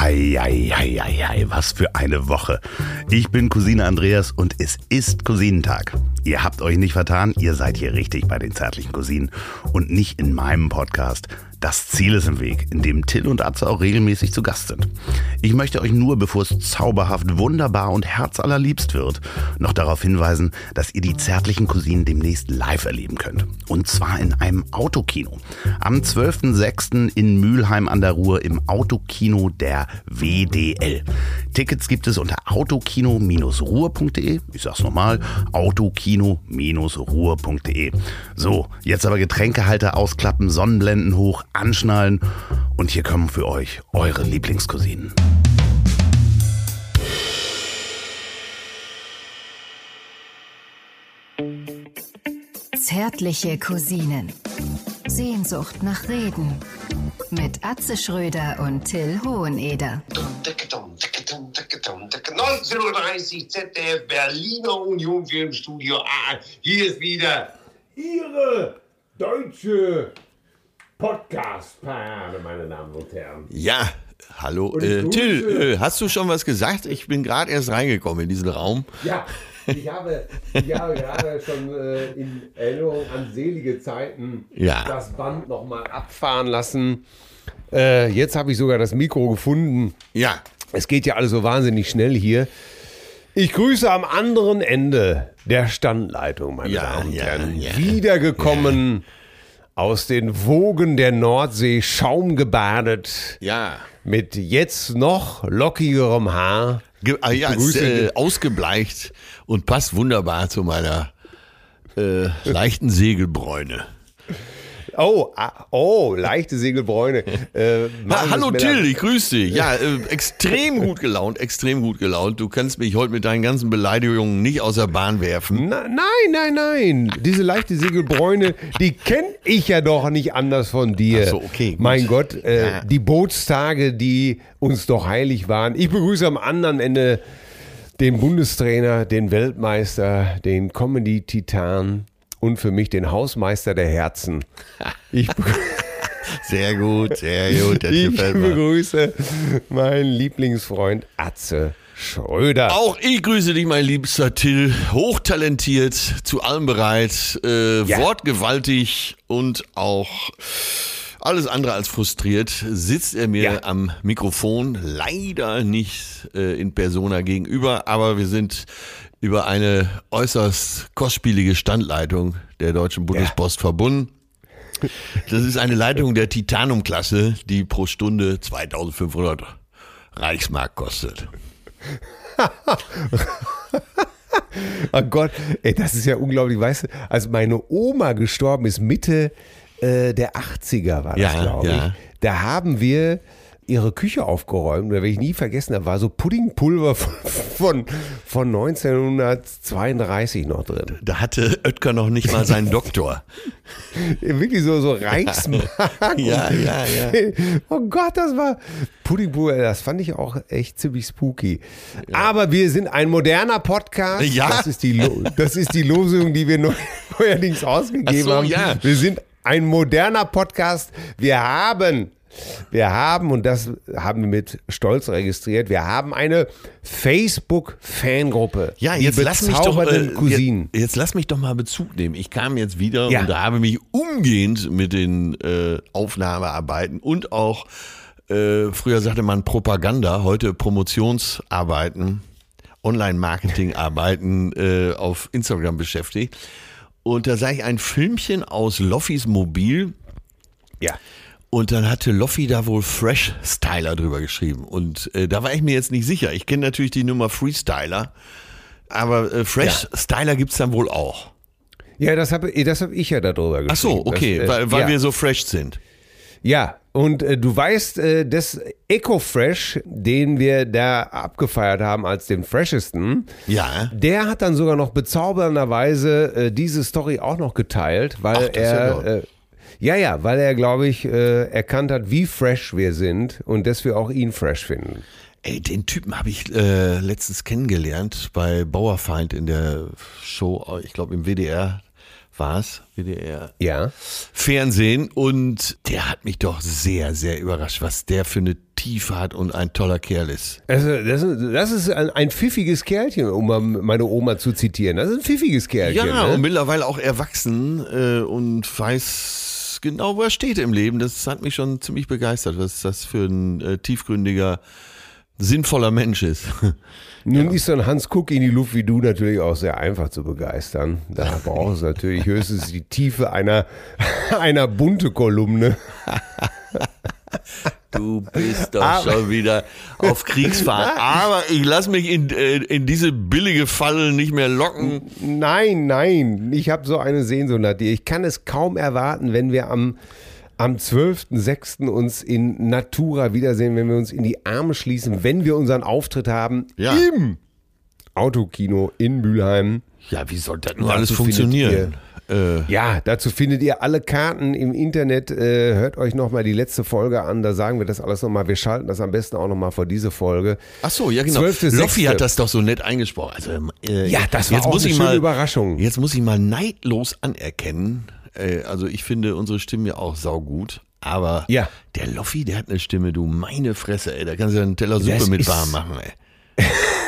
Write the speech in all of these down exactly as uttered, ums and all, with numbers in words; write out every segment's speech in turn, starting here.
Hei, hei, hei, hei, hei, was für eine Woche. Ich bin Cousine Andreas und es ist Cousinentag. Ihr habt euch nicht vertan, ihr seid hier richtig bei den zärtlichen Cousinen und nicht in meinem Podcast. Das Ziel ist im Weg, in dem Till und Atze auch regelmäßig zu Gast sind. Ich möchte euch nur, bevor es zauberhaft, wunderbar und herzallerliebst wird, noch darauf hinweisen, dass ihr die zärtlichen Cousinen demnächst live erleben könnt. Und zwar in einem Autokino. Am zwölften sechsten in Mülheim an der Ruhr im Autokino der W D L. Tickets gibt es unter autokino Bindestrich ruhr Punkt de. Ich sag's nochmal, autokino Bindestrich ruhr Punkt de. So, jetzt aber Getränkehalter ausklappen, Sonnenblenden hoch, anschnallen und hier kommen für euch eure Lieblingscousinen. Zärtliche Cousinen. Sehnsucht nach Reden. Mit Atze Schröder und Till Hoheneder. neunzehn Uhr dreißig Z D F Berliner Union Filmstudio. Ah, hier ist wieder Ihre deutsche Podcast-Parade, meine Damen und Herren. Ja, hallo. Äh, Till, äh, hast du schon was gesagt? Ich bin gerade erst reingekommen in diesen Raum. Ja, ich habe, ich habe gerade schon äh, in Erinnerung an selige Zeiten ja. das Band nochmal abfahren lassen. Äh, jetzt habe ich sogar das Mikro gefunden. Ja. Es geht ja alles so wahnsinnig schnell hier. Ich grüße am anderen Ende der Standleitung, meine ja, Damen und ja, Herren. Ja, Wiedergekommen ja. aus den Wogen der Nordsee, schaumgebadet. Ja. Mit jetzt noch lockigerem Haar. Ge- ah, ja, ist, äh, ausgebleicht und passt wunderbar zu meiner äh, leichten Segelbräune. Oh, ah, oh, leichte Segelbräune. Äh, ha, hallo Till, ich grüße dich. Ja, äh, extrem gut gelaunt, extrem gut gelaunt. Du kannst mich heute mit deinen ganzen Beleidigungen nicht aus der Bahn werfen. Na, nein, nein, nein. Diese leichte Segelbräune, die kenne ich ja doch nicht anders von dir. Ach so, okay, gut. Mein Gott, äh, ja. die Bootstage, die uns doch heilig waren. Ich begrüße am anderen Ende den Bundestrainer, den Weltmeister, den Comedy-Titan und für mich den Hausmeister der Herzen. Ich, be- sehr gut, sehr gut. Das ich gefällt mir. begrüße meinen Lieblingsfreund Atze Schröder. Auch ich grüße dich, mein liebster Till. Hochtalentiert, zu allem bereit, äh, Ja. wortgewaltig und auch alles andere als frustriert sitzt er mir Ja. am Mikrofon. Leider nicht äh, in Persona gegenüber, aber wir sind über eine äußerst kostspielige Standleitung der Deutschen Bundespost ja. verbunden. Das ist eine Leitung der Titanum-Klasse, die pro Stunde zweitausendfünfhundert Reichsmark kostet. Oh Gott, ey, das ist ja unglaublich. Weißt du, als meine Oma gestorben ist, Mitte äh, der achtziger war das, Ja, glaube ja. ich. Da haben wir ihre Küche aufgeräumt. Da werde ich nie vergessen, da war so Puddingpulver von, von, von neunzehnhundertzweiunddreißig noch drin. Da hatte Oetker noch nicht mal seinen Doktor. Wirklich so, so Reichsmark. Ja, ja, ja. Oh Gott, das war Puddingpulver, das fand ich auch echt ziemlich spooky. Ja. Aber wir sind ein moderner Podcast. Ja. Das ist die, Lo- das ist die Losung, die wir neu- neuerdings ausgegeben Ach so, haben. ja. Wir sind ein moderner Podcast. Wir haben Wir haben, und das haben wir mit Stolz registriert, wir haben eine Facebook-Fangruppe. Ja, jetzt lass mich doch, äh, Cousinen. jetzt, jetzt lass mich doch mal Bezug nehmen. Ich kam jetzt wieder Ja. und habe mich umgehend mit den äh, Aufnahmearbeiten und auch, äh, früher sagte man Propaganda, heute Promotionsarbeiten, Online-Marketing-Arbeiten äh, auf Instagram beschäftigt. Und da sah ich ein Filmchen aus Loffis Mobil. Ja. Und dann hatte Loffi da wohl Fresh Styler drüber geschrieben. Und äh, da war ich mir jetzt nicht sicher. Ich kenne natürlich die Nummer Freestyler, aber äh, Fresh Ja. Styler gibt's dann wohl auch. Ja, das habe das hab ich ja darüber geschrieben. Ach so, okay, das, äh, weil, weil ja. wir so fresh sind. Ja, und äh, du weißt, äh, das Eco-Fresh, den wir da abgefeiert haben als den freshesten, Ja. der hat dann sogar noch bezaubernderweise äh, diese Story auch noch geteilt, weil Ach, das ist ja er... toll. Äh, ja, ja, weil er, glaube ich, äh, erkannt hat, wie fresh wir sind und dass wir auch ihn fresh finden. Ey, den Typen habe ich äh, letztens kennengelernt bei Bauerfeind in der Show, ich glaube im W D R war es, W D R. Ja. Fernsehen, und der hat mich doch sehr, sehr überrascht, was der für eine Tiefe hat und ein toller Kerl ist. Also das, das ist ein, ein pfiffiges Kerlchen, um mal meine Oma zu zitieren. Das ist ein pfiffiges Kerlchen. Ja, ne? und mittlerweile auch erwachsen äh, und weiß genau, wo er steht im Leben. Das hat mich schon ziemlich begeistert, was das für ein äh, tiefgründiger, sinnvoller Mensch ist. Nun ist so ein Hans Kuck in die Luft wie du natürlich auch sehr einfach zu begeistern. Da braucht es natürlich höchstens die Tiefe einer, einer bunte Kolumne. Du bist doch aber schon wieder auf Kriegsfahrt. Aber ich lasse mich in, in diese billige Falle nicht mehr locken. Nein, nein. Ich habe so eine Sehnsucht nach dir. Ich kann es kaum erwarten, wenn wir am, am zwölften sechsten uns in Natura wiedersehen, wenn wir uns in die Arme schließen, wenn wir unseren Auftritt haben ja. im Autokino in Mülheim. Ja, wie soll das nur Dazu alles funktionieren? Äh. Ja, dazu findet ihr alle Karten im Internet. Äh, hört euch nochmal die letzte Folge an, da sagen wir das alles nochmal. Wir schalten das am besten auch nochmal vor diese Folge. Ach so, ja genau. Loffi hat das doch so nett eingesprochen. Also, äh, ja, das war jetzt auch muss eine ich schöne mal, Überraschung. Jetzt muss ich mal neidlos anerkennen. Äh, also ich finde unsere Stimme ja auch saugut. Aber ja. der Loffi, der hat eine Stimme, du meine Fresse, ey. Da kannst du ja einen Teller Suppe das mit warm machen, ey.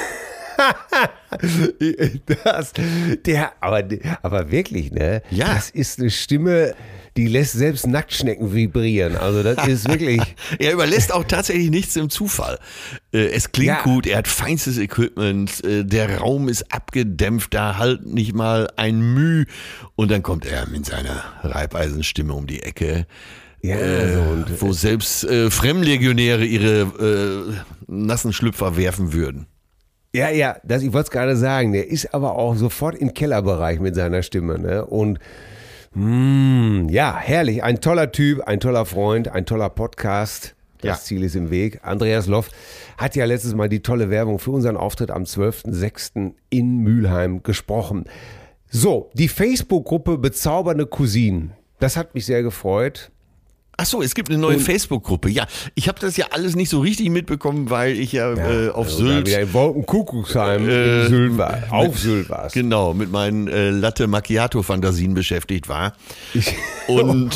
das, der, aber, aber wirklich, ne? Ja. Das ist eine Stimme, die lässt selbst Nacktschnecken vibrieren. Also das ist wirklich. Er überlässt auch tatsächlich nichts im Zufall. Es klingt ja. gut, er hat feinstes Equipment, der Raum ist abgedämpft, da halt nicht mal ein Müh. Und dann kommt er mit seiner Reibeisenstimme um die Ecke. Ja, äh, so und, wo selbst äh, Fremdlegionäre ihre äh, nassen Schlüpfer werfen würden. Ja, ja, das, ich wollte es gerade sagen, der ist aber auch sofort im Kellerbereich mit seiner Stimme, ne? Und mh, ja, herrlich, ein toller Typ, ein toller Freund, ein toller Podcast. Das ja. Ziel ist im Weg. Andreas Loff hat ja letztes Mal die tolle Werbung für unseren Auftritt am zwölften sechsten in Mülheim gesprochen. So, die Facebook-Gruppe Bezaubernde Cousinen, das hat mich sehr gefreut. Ach so, es gibt eine neue und, Facebook-Gruppe. Ja, ich habe das ja alles nicht so richtig mitbekommen, weil ich ja, ja äh, auf also Sylt wieder in Wolkenkuckucksheim äh, in Sylt war, auf Sylt war. Genau, mit meinen äh, Latte Macchiato-Fantasien beschäftigt war. Ich, und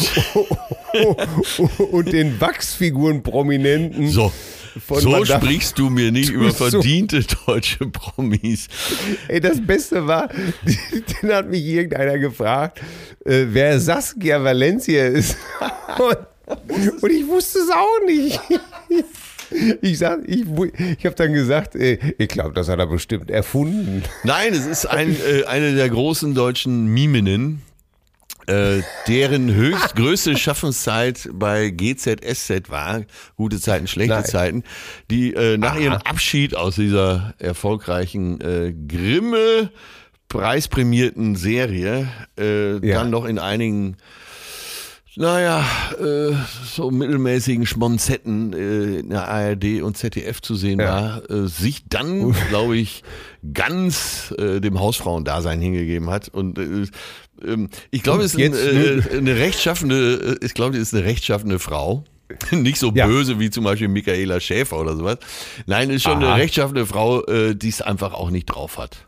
und den Wachsfiguren-Prominenten. So. Von so Madame, sprichst du mir nicht über verdiente deutsche Promis. Ey, das Beste war, den hat mich irgendeiner gefragt, äh, wer Saskia Valencia ist. Und, und ich wusste es auch nicht. Ich sag, ich, ich habe dann gesagt, ey, ich glaube, das hat er bestimmt erfunden. Nein, es ist ein, äh, eine der großen deutschen Miminnen. Äh, deren höchst größte Schaffenszeit bei G Z S Z war, gute Zeiten, schlechte Nein. Zeiten, die äh, nach Aha. ihrem Abschied aus dieser erfolgreichen äh, Grimme preisprämierten Serie äh, ja. dann noch in einigen naja, äh, so mittelmäßigen Schmonzetten äh, in der A R D und Z D F zu sehen ja. war, äh, sich dann, glaube ich, ganz äh, dem Hausfrauendasein hingegeben hat. Und äh, ich glaube, es ist ein, äh, eine rechtschaffende, ich glaube, es ist eine rechtschaffende Frau. Nicht so ja. böse wie zum Beispiel Michaela Schäfer oder sowas. Nein, ist schon Aha. eine rechtschaffende Frau, äh, die es einfach auch nicht drauf hat.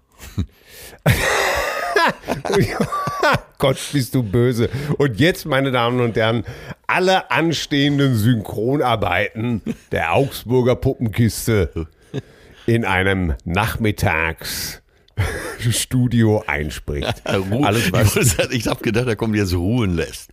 Gott, bist du böse. Und jetzt, meine Damen und Herren, alle anstehenden Synchronarbeiten der Augsburger Puppenkiste in einem Nachmittagsstudio einspricht. Alles, was ich habe gedacht, da kommt jetzt ruhen lässt.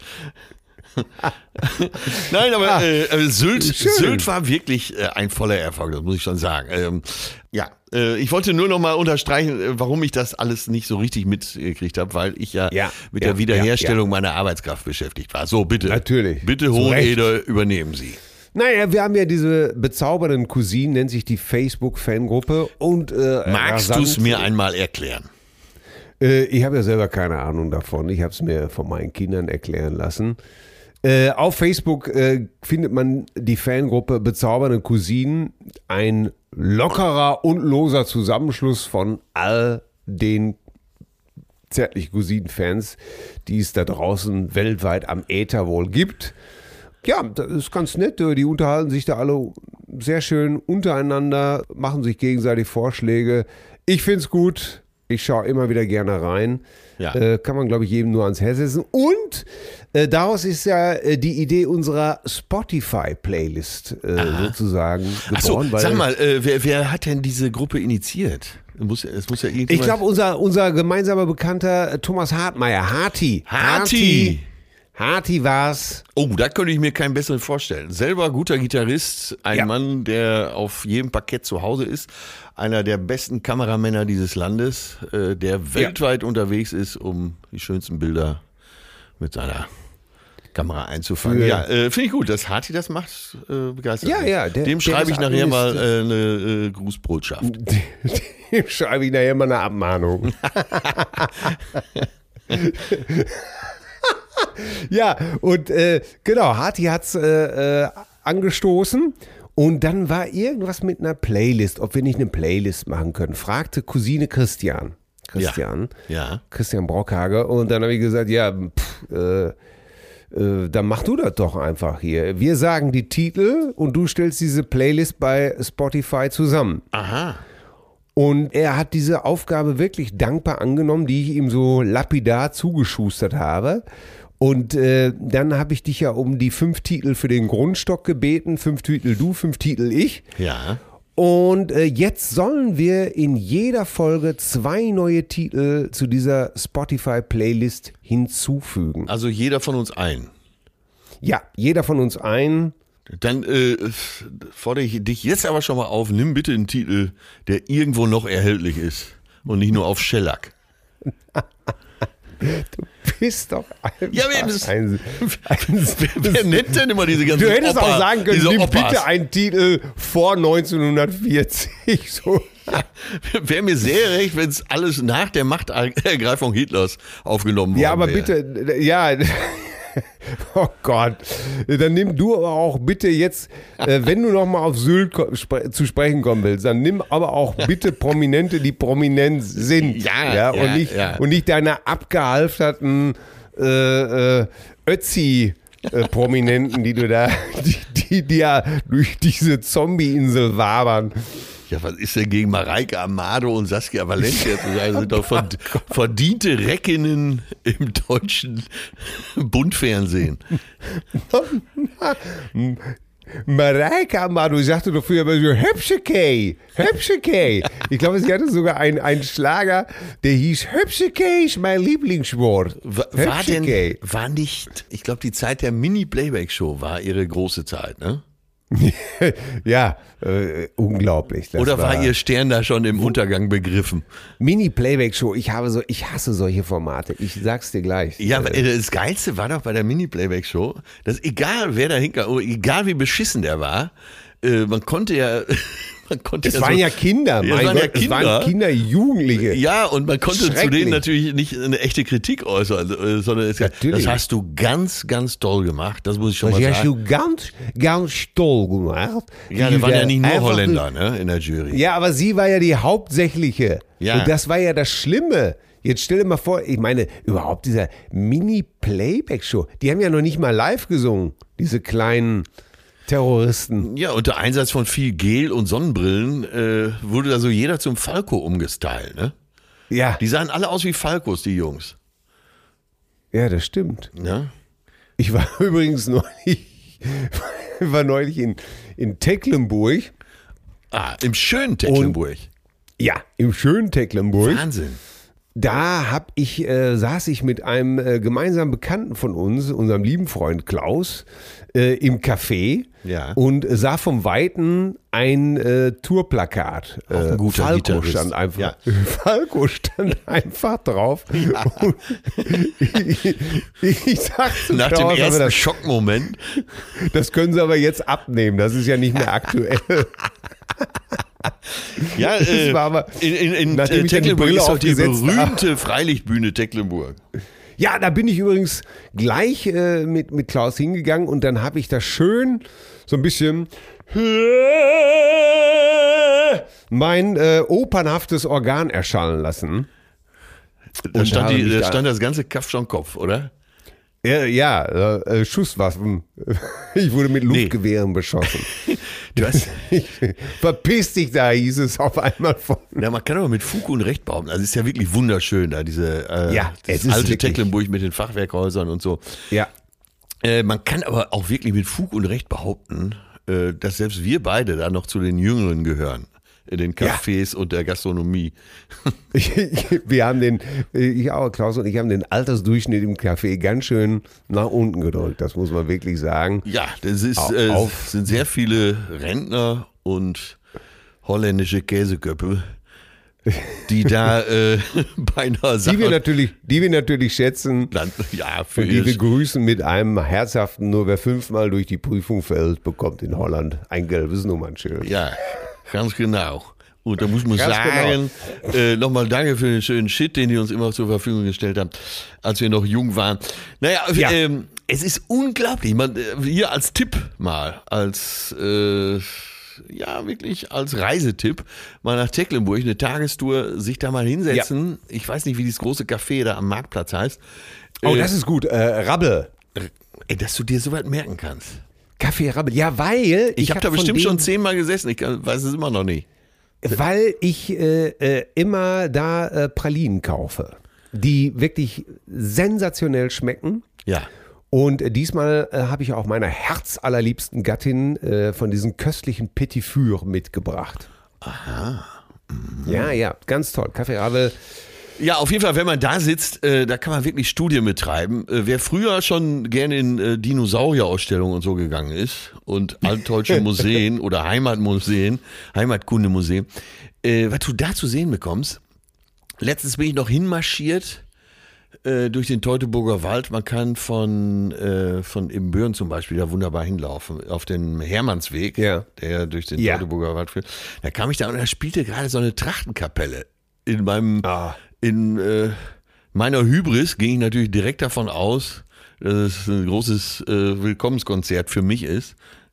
Nein, aber ah, äh, Sylt, Sylt war wirklich äh, ein voller Erfolg, das muss ich schon sagen. Ähm, ja, äh, ich wollte nur noch mal unterstreichen, äh, warum ich das alles nicht so richtig mitgekriegt habe, weil ich ja, ja mit ja, der Wiederherstellung ja, ja. meiner Arbeitskraft beschäftigt war. So, bitte. Natürlich. Bitte, Hoheneder, übernehmen Sie. Naja, wir haben ja diese bezaubernden Cousinen, nennt sich die Facebook-Fangruppe. Und äh, magst du es mir einmal erklären? Äh, ich habe ja selber keine Ahnung davon. Ich habe es mir von meinen Kindern erklären lassen. Äh, auf Facebook äh, findet man die Fangruppe Bezaubernde Cousinen, ein lockerer und loser Zusammenschluss von all den zärtlich Cousinen-Fans, die es da draußen weltweit am Äther wohl gibt. Ja, das ist ganz nett. Die unterhalten sich da alle sehr schön untereinander, machen sich gegenseitig Vorschläge. Ich find's gut. Ich schaue immer wieder gerne rein. Ja. Äh, kann man, glaube ich, jedem nur ans Herz setzen. Und äh, daraus ist ja äh, die Idee unserer Spotify-Playlist äh, sozusagen geboren. Ach so, weil sag mal, äh, wer, wer hat denn diese Gruppe initiiert? Muss, es muss ja irgendjemand... ich glaube, unser, unser gemeinsamer Bekannter äh, Thomas Hartmeier, Harti. Harti. Harti war's. Oh, da könnte ich mir keinen besseren vorstellen. Selber guter Gitarrist, ein Ja. Mann, der auf jedem Parkett zu Hause ist, einer der besten Kameramänner dieses Landes, äh, der weltweit unterwegs ist, um die schönsten Bilder mit seiner Kamera einzufangen. Für- Ja, äh, finde ich gut, dass Harti das macht, äh, begeistert Ja, mich. ja, der- Dem der schreibe ist ich nachher mal Administ- äh, eine äh, Grußbotschaft. Dem schreibe ich nachher mal eine Abmahnung. Ja, und äh, genau, Harti hat's äh, äh, angestoßen und dann war irgendwas mit einer Playlist, ob wir nicht eine Playlist machen können, fragte Cousine Christian. Christian. Ja. Christian Brockhage. Und dann habe ich gesagt, ja, pff, äh, äh, dann mach du das doch einfach hier. Wir sagen die Titel und du stellst diese Playlist bei Spotify zusammen. Aha. Und er hat diese Aufgabe wirklich dankbar angenommen, die ich ihm so lapidar zugeschustert habe. Und äh, dann habe ich dich ja um die fünf Titel für den Grundstock gebeten. Fünf Titel du, fünf Titel ich. Ja. Und äh, jetzt sollen wir in jeder Folge zwei neue Titel zu dieser Spotify-Playlist hinzufügen. Also jeder von uns ein. Ja, jeder von uns ein. Dann äh, fordere ich dich jetzt aber schon mal auf, nimm bitte einen Titel, der irgendwo noch erhältlich ist und nicht nur auf Shellac. Du bist doch einfach Ja, aber das- ein, ein Wer, wer nennt denn immer diese ganzen Du hättest Opa, auch sagen können, diese nimm Opas? bitte einen Titel vor neunzehnhundertvierzig. So. Wäre mir sehr recht, wenn es alles nach der Machtergreifung Hitlers aufgenommen worden Ja, aber wäre. bitte, ja. Oh Gott. Dann nimm du aber auch bitte jetzt, äh, wenn du nochmal auf Sylt ko- spre zu sprechen kommen willst, dann nimm aber auch bitte Prominente, die prominent sind. Ja, ja, ja, und, nicht, ja. und nicht deine abgehalfterten äh, äh, Ötzi-Prominenten, die du da, die, die, die ja durch diese Zombie-Insel wabern. Ja, was ist denn gegen Mareike Amado und Saskia Valencia zu sagen? Das sind doch verd verdiente Reckinnen im deutschen Bundfernsehen. Mareike Amado sagte doch früher immer so, Höpschekei, Höpschekei. Ich glaube, sie hatte sogar einen, einen Schlager, der hieß Höpschekei ist mein Lieblingswort. War, war denn, Höpschekei. war nicht, ich glaube, die Zeit der Mini-Playback-Show war ihre große Zeit, ne? Ja, äh, unglaublich. Das Oder war ihr Stern da schon im Untergang begriffen? Mini-Playback-Show? Ich habe so, ich hasse solche Formate. Ich sag's dir gleich. Ja, aber das Geilste war doch bei der Mini-Playback-Show, dass egal wer da hinkam, egal wie beschissen der war, äh, man konnte ja... Man konnte Es ja waren so, ja Kinder, Ja, mein es waren Gott, ja es Kinder. waren Kinder, Jugendliche. Ja, und man konnte zu Schrecklich. denen natürlich nicht eine echte Kritik äußern, äh, sondern es, Natürlich. das hast du ganz, ganz toll gemacht. Das muss ich schon Das mal hast sagen. du ganz, ganz toll gemacht. Ja, Die da waren ja da nicht nur einfach- Holländer ne, in der Jury. Ja, aber sie war ja die hauptsächliche. Ja. Und das war ja das Schlimme. Jetzt stell dir mal vor, ich meine, überhaupt dieser Mini-Playback-Show, die haben ja noch nicht mal live gesungen, diese kleinen Terroristen. Ja, unter Einsatz von viel Gel und Sonnenbrillen äh, wurde da so jeder zum Falco umgestylt. Ne? Ja, Die sahen alle aus wie Falcos, die Jungs. ja, das stimmt. Ja? Ich war übrigens neulich, war neulich in, in Tecklenburg. Ah, im schönen Tecklenburg. Ja, im schönen Tecklenburg. Wahnsinn. Da hab ich, äh, saß ich mit einem äh, gemeinsamen Bekannten von uns, unserem lieben Freund Klaus, äh, im Café Ja. und sah vom Weiten ein äh, Tourplakat. Auch ein Äh, guter Falco Gitarrist. stand einfach, Ja. Falco stand einfach drauf. Und ich, ich sag zu Nach dem Klaus, aber ersten das, Schockmoment. das können sie aber jetzt abnehmen, das ist ja nicht mehr aktuell. Ja, Das äh, war aber- in, in, in nachdem äh, ich dann die Tecklenburg Brille ist doch die aufgesetzt berühmte Freilichtbühne Tecklenburg. Ja, da bin ich übrigens gleich äh, mit, mit Klaus hingegangen und dann habe ich da schön so ein bisschen mein äh, opernhaftes Organ erschallen lassen. Da Und stand, habe die, mich da da- stand das ganze Kaff schon Kopf, oder? Ja, ja äh, Schusswaffen. Ich wurde mit Luftgewehren nee. beschossen. Du hast Verpiss dich da, hieß es auf einmal von. Ja, man kann aber mit Fug und Recht behaupten. Also es ist ja wirklich wunderschön da, diese äh, ja, das es alte ist Tecklenburg mit den Fachwerkhäusern und so. Ja. Äh, man kann aber auch wirklich mit Fug und Recht behaupten, äh, dass selbst wir beide da noch zu den Jüngeren gehören. In den Cafés ja. und der Gastronomie. Wir haben den, ich auch, Klaus und ich haben den Altersdurchschnitt im Café ganz schön nach unten gedrückt, das muss man wirklich sagen. Ja, das ist, äh, Auf, sind sehr viele Rentner und holländische Käseköpfe, die da äh, beinahe sagen. Die wir natürlich, die wir natürlich schätzen. Dann, ja, für und die wir grüßen mit einem herzhaften, nur wer fünfmal durch die Prüfung fällt, bekommt in Holland ein gelbes Nummernschild. Ja. Ganz genau. Und da muss man Ganz sagen, genau. äh, nochmal danke für den schönen Shit, den die uns immer zur Verfügung gestellt haben, als wir noch jung waren. Naja, ja. ähm, es ist unglaublich. Man, hier als Tipp mal, als, äh, ja, wirklich als Reisetipp, mal nach Tecklenburg, eine Tagestour, sich da mal hinsetzen. Ja. Ich weiß nicht, wie dieses große Café da am Marktplatz heißt. Oh, äh, das ist gut. Äh, Rabbel. Äh, dass du dir so weit merken kannst. Kaffee Rabbel, ja, weil... Ich, ich habe hab da bestimmt schon zehnmal gesessen, ich weiß es immer noch nicht. Weil ich äh, äh, immer da äh, Pralinen kaufe, die wirklich sensationell schmecken. Ja. Und äh, diesmal äh, habe ich auch meiner herzallerliebsten Gattin äh, von diesen köstlichen Petit Four mitgebracht. Aha. Mhm. Ja, ja, ganz toll. Kaffee Rabbel. Ja, auf jeden Fall, wenn man da sitzt, äh, da kann man wirklich Studien betreiben. Äh, wer früher schon gerne in äh, Dinosaurierausstellungen und so gegangen ist und altdeutsche Museen oder Heimatmuseen, Heimatkundemuseen, äh, was du da zu sehen bekommst. Letztens bin ich noch hinmarschiert äh, durch den Teutoburger Wald. Man kann von, äh, von Ibbenbüren zum Beispiel da wunderbar hinlaufen, auf den Hermannsweg, ja. der durch den ja. Teutoburger Wald führt. Da kam ich da und da spielte gerade so eine Trachtenkapelle in meinem... Ah. In äh, meiner Hybris ging ich natürlich direkt davon aus, dass es ein großes äh, Willkommenskonzert für mich ist.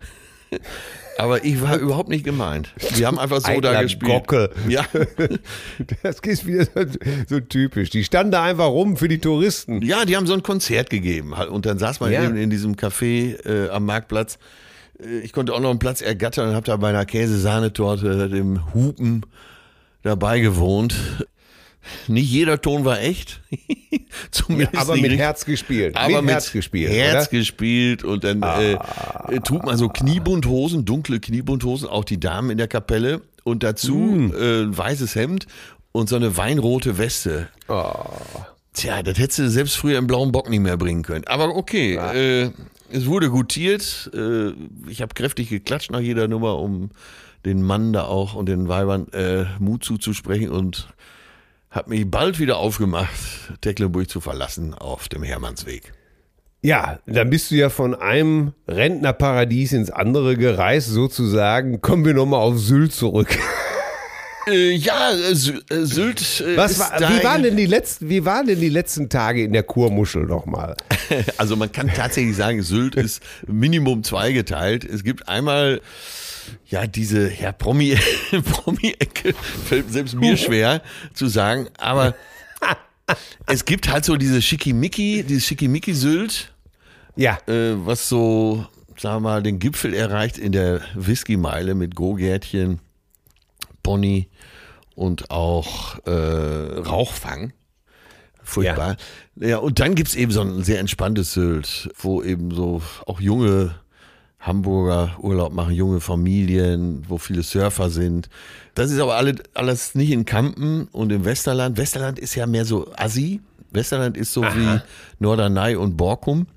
Aber ich war überhaupt nicht gemeint. Die haben einfach so Eitler da gespielt. Gockel. Ja. Das ist wieder so, so typisch. Die standen da einfach rum für die Touristen. Ja, die haben so ein Konzert gegeben. Und dann saß man ja. in, in diesem Café äh, am Marktplatz. Ich konnte auch noch einen Platz ergattern und habe da bei einer Käsesahnetorte, dem Hupen, dabei gewohnt. Nicht jeder Ton war echt. Zumindest ja, aber nicht mit richtig. Herz gespielt. Aber mit, mit Herz gespielt. Herz oder? gespielt und dann ah. äh, trug man so Kniebundhosen, dunkle Kniebundhosen, auch die Damen in der Kapelle und dazu mm. äh, ein weißes Hemd und so eine weinrote Weste. Oh. Tja, das hättest du selbst früher im blauen Bock nicht mehr bringen können. Aber okay, ja. äh, es wurde gutiert. Äh, ich habe kräftig geklatscht nach jeder Nummer, um den Mann da auch und den Weibern äh, Mut zuzusprechen und habe mich bald wieder aufgemacht, Tecklenburg zu verlassen auf dem Hermannsweg. Ja, dann bist du ja von einem Rentnerparadies ins andere gereist, sozusagen. Kommen wir nochmal auf Sylt zurück. Äh, ja, äh, Sylt äh, Was ist war, da wie, waren denn die letzten, wie waren denn die letzten Tage in der Kurmuschel nochmal? Also man kann tatsächlich sagen, Sylt ist Minimum zweigeteilt. Es gibt einmal... Ja, diese ja, Promi, Promi-Ecke fällt selbst mir schwer zu sagen, aber es gibt halt so diese Schickimicki, dieses Schickimicki-Sylt, ja. äh, was so, sagen wir mal, den Gipfel erreicht in der Whisky-Meile mit Go-Gärtchen, Pony und auch äh, Rauchfang. Furchtbar. Ja, ja, und dann gibt's eben so ein sehr entspanntes Sylt, wo eben so auch junge Hamburger Urlaub machen, junge Familien, wo viele Surfer sind. Das ist aber alle, alles nicht in Kampen und im Westerland. Westerland ist ja mehr so Assi. Westerland ist so Aha. wie Norderney und Borkum.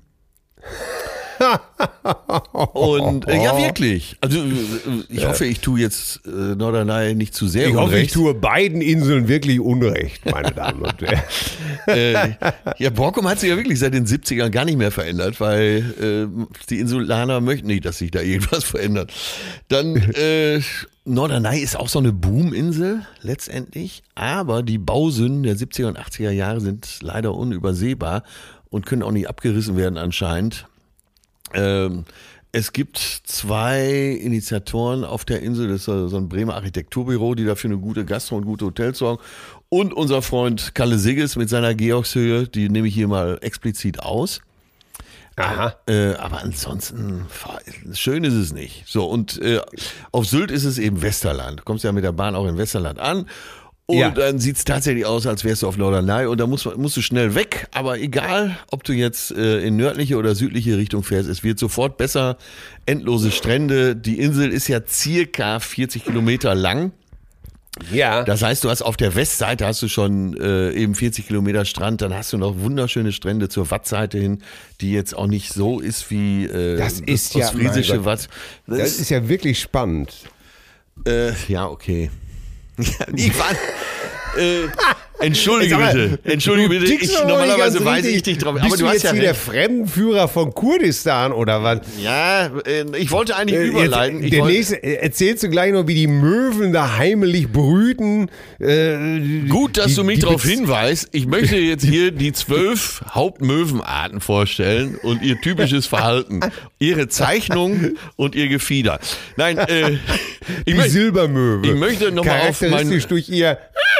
Und äh, ja, wirklich. Also ich hoffe, ich tue jetzt äh, Norderney nicht zu sehr ich Unrecht. Ich hoffe, ich tue beiden Inseln wirklich Unrecht, meine Damen und Herren. äh, ja, Borkum hat sich ja wirklich seit den siebzigern gar nicht mehr verändert, weil äh, die Insulaner möchten nicht, dass sich da irgendwas verändert. Dann äh, Norderney ist auch so eine Boominsel letztendlich, aber die Bausünden der siebziger und achtziger Jahre sind leider unübersehbar und können auch nicht abgerissen werden anscheinend. Ähm, es gibt zwei Initiatoren auf der Insel, das ist so ein Bremer Architekturbüro, die dafür eine gute Gastro- und gute Hotels sorgen. Und unser Freund Kalle Sigges mit seiner Georgshöhe, die nehme ich hier mal explizit aus. Aha. Äh, aber ansonsten, schön ist es nicht. So, und äh, auf Sylt ist es eben Westerland. Du kommst ja mit der Bahn auch in Westerland an. Und ja. dann sieht es tatsächlich aus, als wärst du auf Norderney. Und da musst, musst du schnell weg. Aber egal, ob du jetzt äh, in nördliche oder südliche Richtung fährst, es wird sofort besser. Endlose Strände. Die Insel ist ja circa vierzig Kilometer lang. Ja. Das heißt, du hast auf der Westseite hast du schon äh, eben vierzig Kilometer Strand, dann hast du noch wunderschöne Strände zur Wattseite hin, die jetzt auch nicht so ist wie äh, das ist das ja, ostfriesische Watt. Das, das ist ja wirklich spannend. Äh, ja, okay. Ich war, äh, entschuldige bitte, entschuldige bitte. Ich, normalerweise weise ich dich drauf. Bist aber du, du hast jetzt ja wie recht. Der Fremdenführer von Kurdistan oder was? Ja, äh, ich wollte eigentlich äh, überleiten. Ich der wollte, nächste, erzählst du gleich noch, wie die Möwen da heimlich brüten? Äh, Gut, dass die, du mich die darauf Bez- hinweist. Ich möchte jetzt hier die zwölf Hauptmöwenarten vorstellen und ihr typisches Verhalten, ihre Zeichnung und ihr Gefieder. Nein, äh, ich, die mö- Silbermöwe. ich möchte nochmal auf meinen... Charakteristisch durch ihr...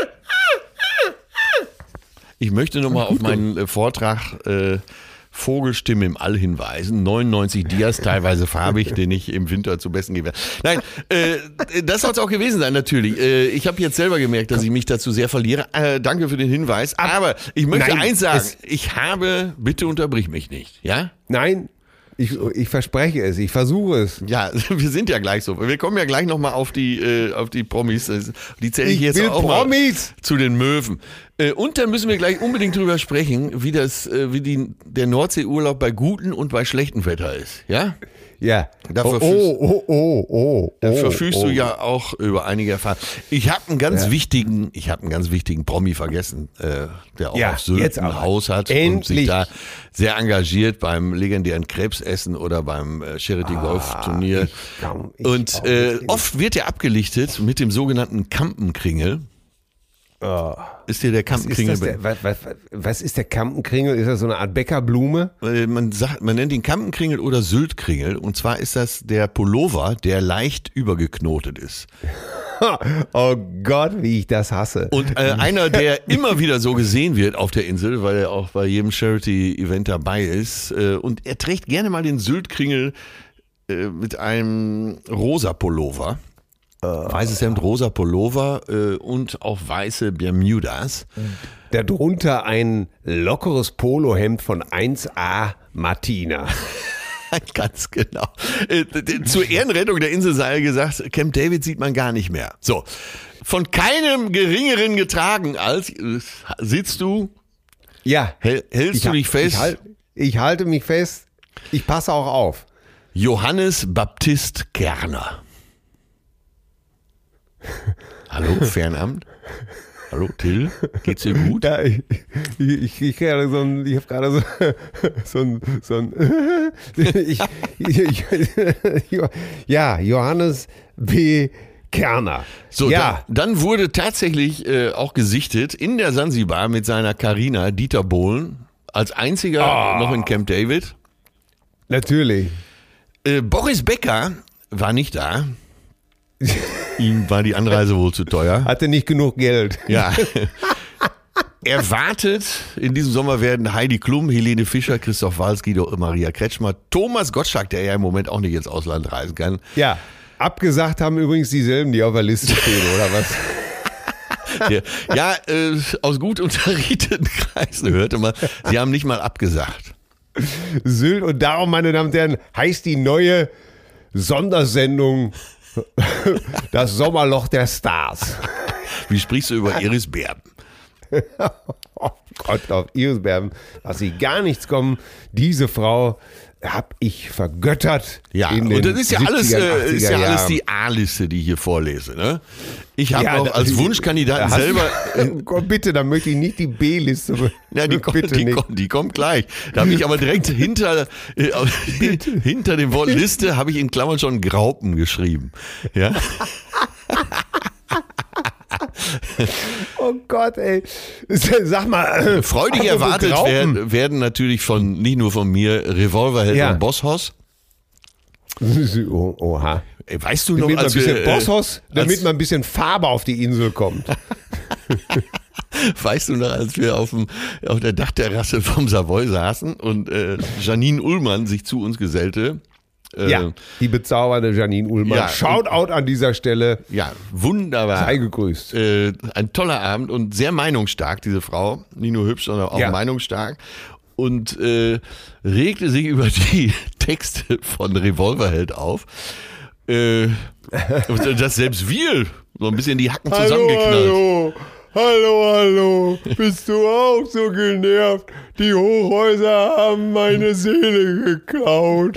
Ich möchte nochmal auf meinen äh, Vortrag äh, Vogelstimme im All hinweisen. neunundneunzig Dias, teilweise farbig, den ich im Winter zu besten gebe. Nein, äh, das soll es auch gewesen sein, natürlich. Äh, ich habe jetzt selber gemerkt, dass ich mich dazu sehr verliere. Äh, danke für den Hinweis. Aber ich möchte Nein, eins sagen. es- Ich habe, bitte unterbrich mich nicht, ja? Nein, ich, ich verspreche es, ich versuche es. Ja, wir sind ja gleich so. Wir kommen ja gleich nochmal auf die, äh, auf die Promis. Die zähle ich, Ich jetzt will auch Promis. mal zu den Möwen. Äh, und dann müssen wir gleich unbedingt drüber sprechen, wie das, äh, wie die, der Nordseeurlaub bei gutem und bei schlechtem Wetter ist. Ja? Ja. Da oh, verfügst- oh, oh, oh, oh. Da oh, verfügst oh. du ja auch über einige Erfahrungen. Ich habe einen ganz Ja. wichtigen, ich habe einen ganz wichtigen Promi vergessen, äh, der auch Ja, auf Sylt jetzt ein aber. Haus hat und Endlich. sich da sehr engagiert beim legendären Krebsessen oder beim äh, Charity Golf Turnier. ich komm, ich Und komm äh, jetzt in- oft wird er abgelichtet mit dem sogenannten Kampenkringel. Oh. Ist dir der Ist Kampenkringel? das der, was, was, was ist der Kampenkringel? Ist das so eine Art Bäckerblume? Äh, Man sagt, man nennt ihn Kampenkringel oder Syltkringel. Und zwar ist das der Pullover, der leicht übergeknotet ist. Oh Gott, wie ich das hasse. Und äh, einer, der immer wieder so gesehen wird auf der Insel, weil er auch bei jedem Charity-Event dabei ist. Äh, und er trägt gerne mal den Syltkringel äh, mit einem rosa Pullover. Weißes Hemd, rosa Pullover äh, und auch weiße Bermudas. Darunter ein lockeres Polohemd von eins A Martina. Ganz genau. Äh, d- Zur Ehrenrettung der Insel sei gesagt, Camp David sieht man gar nicht mehr. So, von keinem Geringeren getragen als, äh, sitzt du, Ja. häl- hältst Ich, du ha- dich fest, Ich, halt, ich halte mich fest. Ich passe auch auf. Johannes Baptist Kerner. Hallo, Fernamt? Hallo, Till? Geht's dir gut? Ja, ich, ich, ich, ich, gerade so ein, ich habe gerade so, so ein, so ein ich, ich, ja, Johannes B. Kerner. So, ja, dann, dann wurde tatsächlich äh, auch gesichtet in der Sansibar mit seiner Carina Dieter Bohlen als einziger Oh. noch in Camp David. natürlich. Äh, Boris Becker war nicht da. Ihm war die Anreise wohl zu teuer. Hatte nicht genug Geld. Ja. Erwartet, in diesem Sommer werden Heidi Klum, Helene Fischer, Christoph Waltz, Guido Maria Kretschmer, Thomas Gottschalk, der ja im Moment auch nicht ins Ausland reisen kann. Ja, abgesagt haben übrigens dieselben, die auf der Liste stehen, oder was? Der, ja, äh, aus gut unterrichteten Kreisen hörte man, sie haben nicht mal abgesagt. Sylt und darum, meine Damen und Herren, heißt die neue Sondersendung Das Sommerloch der Stars. Wie sprichst du über Iris Berben? Oh Gott, auf Iris Berben, dass sie gar nichts kommen. Diese Frau habe ich vergöttert. Ja, in und den das ist ja alles, siebziger, äh, ist ja achtziger alles Jahren. die A-Liste, die ich hier vorlese. Ne? Ich habe Ja, auch da- als Wunschkandidaten Hast- selber. Oh Gott, bitte, dann möchte ich nicht die B-Liste. Ja, die, kommt, bitte die, nicht. kommt, die kommt gleich. Da habe ich aber direkt hinter, äh, hinter dem Wort Liste habe ich in Klammern schon Graupen geschrieben. Ja. Oh Gott, ey. Sag mal. Freudig apropos erwartet Graupen. werden, werden natürlich von nicht nur von mir Revolverheld Ja. und Bosshaus. Oh, oha. Ey, weißt du noch, Damit man ein als bisschen wir, äh, Bosshaus, damit als- man ein bisschen Farbe auf die Insel kommt. Weißt du noch, als wir auf, dem, auf der Dachterrasse vom Savoy saßen und äh, Janine Ullmann sich zu uns gesellte? Äh, Ja, die bezaubernde Janine Ullmann. Ja, Shoutout an dieser Stelle. Ja, wunderbar. Sei gegrüßt. Äh, ein toller Abend und sehr meinungsstark, diese Frau. Nicht nur hübsch, sondern auch Ja. meinungsstark. Und äh, regte sich über die Texte von Revolverheld auf. Äh, und dass selbst wir so ein bisschen die Hacken zusammengeknallt. Hallo, hallo, hallo. Bist du auch so genervt? Die Hochhäuser haben meine Seele geklaut.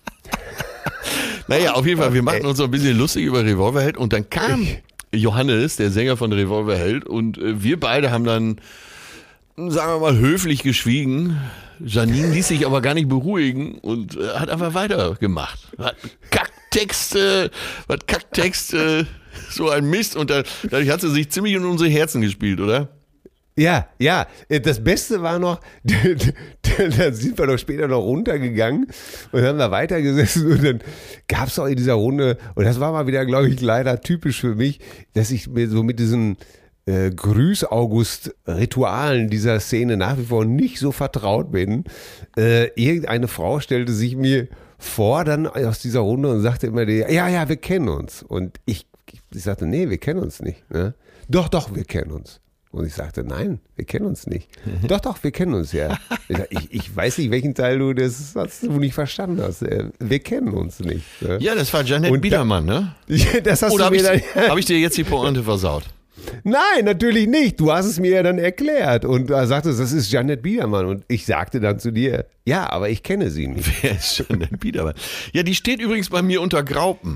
Naja, auf jeden Fall, wir machten uns so ein bisschen lustig über Revolverheld und dann kam Johannes, der Sänger von Revolverheld, und äh, wir beide haben dann, sagen wir mal, höflich geschwiegen. Janine ließ sich aber gar nicht beruhigen und äh, hat einfach weitergemacht. Hat Kacktexte, hat Kacktexte, so ein Mist und da, dadurch hat sie sich ziemlich in unsere Herzen gespielt, oder? Ja, ja, das Beste war noch, da sind wir doch später noch runtergegangen und haben da weitergesessen und dann gab es auch in dieser Runde, und das war mal wieder, glaube ich, leider typisch für mich, dass ich mir so mit diesen äh, Grüß-August-Ritualen dieser Szene nach wie vor nicht so vertraut bin. Äh, irgendeine Frau stellte sich mir vor dann aus dieser Runde und sagte immer, ja, ja, wir kennen uns. Und ich, ich sagte, nee, wir kennen uns nicht. Ne? Doch, doch, wir kennen uns. Und ich sagte, nein, wir kennen uns nicht. Doch, doch, wir kennen uns ja. Ich, sag, ich, ich weiß nicht, welchen Teil du das hast du nicht verstanden hast. Wir kennen uns nicht. Ne? Ja, das war Janet Und Biedermann, ne? Das hast Oder du habe mir ich, dann, hab ich dir jetzt die Pointe versaut? Nein, natürlich nicht. Du hast es mir ja dann erklärt. Und du sagtest, das ist Janet Biedermann. Und ich sagte dann zu dir, ja, aber ich kenne sie nicht. Wer ist Janet Biedermann? Ja, die steht übrigens bei mir unter Graupen.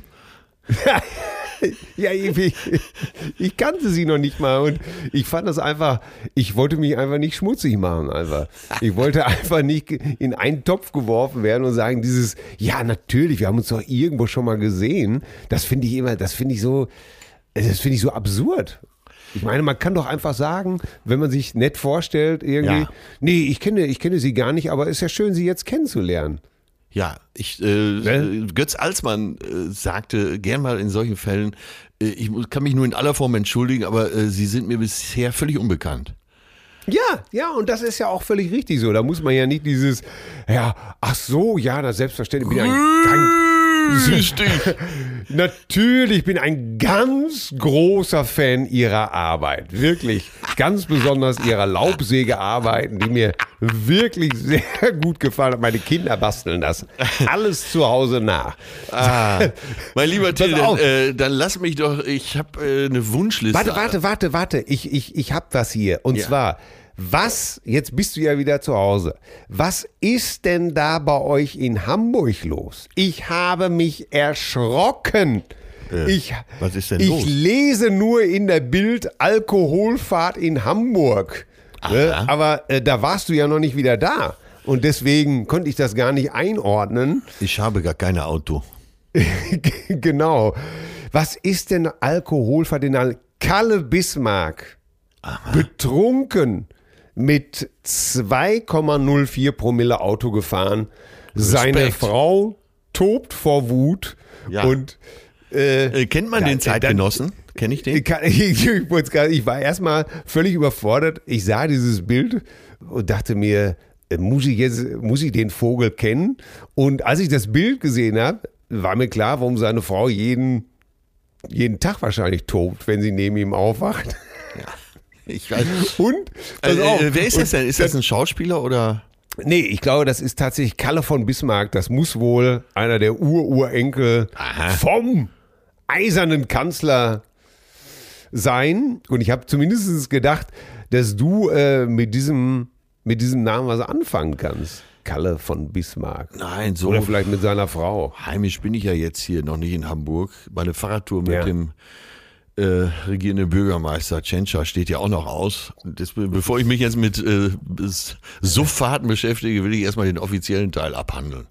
Ja, ich, ich kannte sie noch nicht mal und ich fand das einfach, ich wollte mich einfach nicht schmutzig machen einfach. Ich wollte einfach nicht in einen Topf geworfen werden und sagen, dieses, ja natürlich, wir haben uns doch irgendwo schon mal gesehen. Das finde ich immer, das finde ich so, das finde ich so absurd. Ich meine, man kann doch einfach sagen, wenn man sich nett vorstellt, irgendwie, Ja. nee, ich kenne, ich kenne sie gar nicht, aber ist ja schön, sie jetzt kennenzulernen. Ja, ich, äh, Ne? Götz Alsmann äh, sagte gern mal in solchen Fällen, äh, ich muss- kann mich nur in aller Form entschuldigen, aber äh, sie sind mir bisher völlig unbekannt. Ja, ja, und das ist ja auch völlig richtig so. Da muss man ja nicht dieses, ja, ach so, ja, na selbstverständlich bin ich ein ganz, Richtig. natürlich bin ein ganz großer Fan ihrer Arbeit. Wirklich, ganz besonders ihrer Laubsägearbeiten, die mir wirklich sehr gut gefallen. Meine Kinder basteln das alles zu Hause nach. Ah, mein lieber Till, Pass dann, auf. äh, dann lass mich doch, ich habe äh, eine Wunschliste. Warte, warte, warte, warte. Ich, ich, ich hab was hier. Und Ja. zwar, was, jetzt bist du ja wieder zu Hause. Was ist denn da bei euch in Hamburg los? Ich habe mich erschrocken. Äh, ich, was ist denn ich los? lese nur in der Bild Alkoholfahrt in Hamburg. Ne? Aha. Aber äh, da warst du ja noch nicht wieder da. Und deswegen konnte ich das gar nicht einordnen. Ich habe gar kein Auto. Genau. Was ist denn Alkoholfahrt in Al- Kalle Bismarck? Betrunken mit zwei Komma null vier Promille Auto gefahren. Seine Respekt. Frau tobt vor Wut Ja. und äh, Äh, kennt man Ja, den äh, Zeitgenossen? Kenne ich den? ich, kann, ich, ich, wollte es gar- ich war erstmal völlig überfordert. Ich sah dieses Bild und dachte mir, äh, muss ich jetzt, muss ich den Vogel kennen? Und als ich das Bild gesehen habe, war mir klar, warum seine Frau jeden, jeden Tag wahrscheinlich tobt, wenn sie neben ihm aufwacht. Ich weiß. Und, pass Äh, auf, äh, wer ist das und denn? Ist das ein Schauspieler oder? Nee, ich glaube, das ist tatsächlich Kalle von Bismarck. Das muss wohl einer der Ur-Urenkel Aha. vom eisernen Kanzler sein. Und ich habe zumindest gedacht, dass du äh, mit diesem, mit diesem Namen was anfangen kannst. Kalle von Bismarck. Nein, so Oder vielleicht mit seiner Frau. heimisch bin ich ja jetzt hier noch nicht in Hamburg. Meine Fahrradtour mit Ja. dem äh, regierenden Bürgermeister Tschentscher steht ja auch noch aus. Das, bevor ich mich jetzt mit äh, S- Sufffahrten beschäftige, will ich erstmal den offiziellen Teil abhandeln.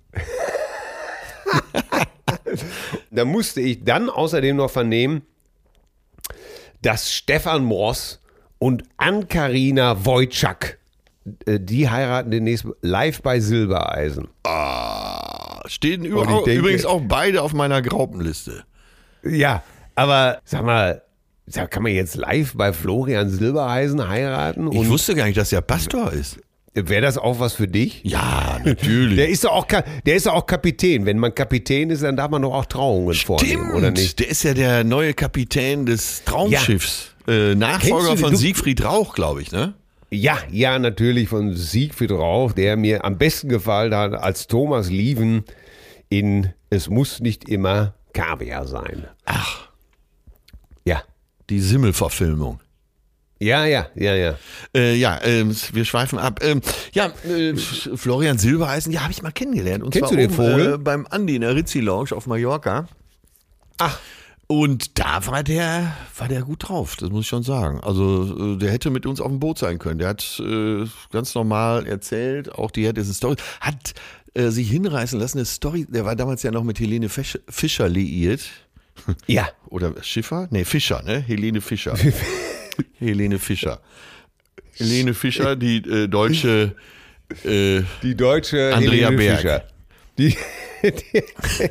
Da musste ich dann außerdem noch vernehmen, dass Stefan Moss und Ann-Carina Wojcik, äh, die heiraten demnächst live bei Silbereisen. Ah, stehen Und überall, ich denke- übrigens auch beide auf meiner Graupenliste. Ja, aber sag mal, Da kann man jetzt live bei Florian Silbereisen heiraten? Ich wusste gar nicht, dass er Pastor ist. Wäre das auch was für dich? Ja, natürlich. Der ist doch auch, der ist doch auch Kapitän. Wenn man Kapitän ist, dann darf man doch auch Trauungen vornehmen, oder nicht? Der ist ja der neue Kapitän des Traumschiffs. Ja. Äh, Nachfolger von Siegfried Rauch, glaube ich, ne? Ja, ja, natürlich von Siegfried Rauch, der mir am besten gefallen hat als Thomas Lieven in Es muss nicht immer Kaviar sein. Ach. Ja. Die Simmel-Verfilmung. Ja, ja, ja, ja. Äh, ja, äh, wir schweifen ab. Ähm, ja, äh, Florian Silbereisen, ja, habe ich mal kennengelernt. Und Kennst zwar du den Vogel? Äh, beim Andi in der Rizzi Lounge auf Mallorca. Ach. Und da war der, war der gut drauf, das muss ich schon sagen. Also der hätte mit uns auf dem Boot sein können. Der hat äh, ganz normal erzählt, auch die hat diese Story, hat äh, sich hinreißen lassen, eine Story, der war damals ja noch mit Helene Fisch, Fischer liiert. Ja. Oder Schiffer? Nee, Fischer, ne? Helene Fischer. Helene Fischer. Helene Fischer, die äh, deutsche äh, Die deutsche Andrea Helene Berg. Fischer. Die, die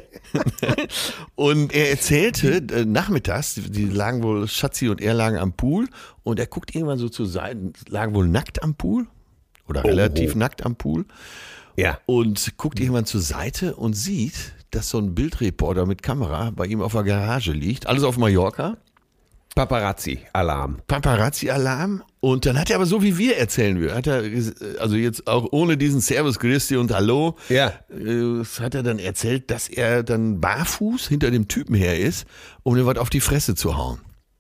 Und er erzählte äh, nachmittags, die, die lagen wohl, Schatzi und er lagen am Pool und er guckt irgendwann so zur Seite, lagen wohl nackt am Pool oder Oh, relativ oh. nackt am Pool ja. und guckt irgendwann zur Seite und sieht, dass so ein Bildreporter mit Kamera bei ihm auf der Garage liegt, alles auf Mallorca. Paparazzi-Alarm. Paparazzi-Alarm. Und dann hat er aber so wie wir erzählen wir, hat er, also jetzt auch ohne diesen Servus, Christi und Hallo, Ja. äh, hat er dann erzählt, dass er dann barfuß hinter dem Typen her ist, um ihm was auf die Fresse zu hauen.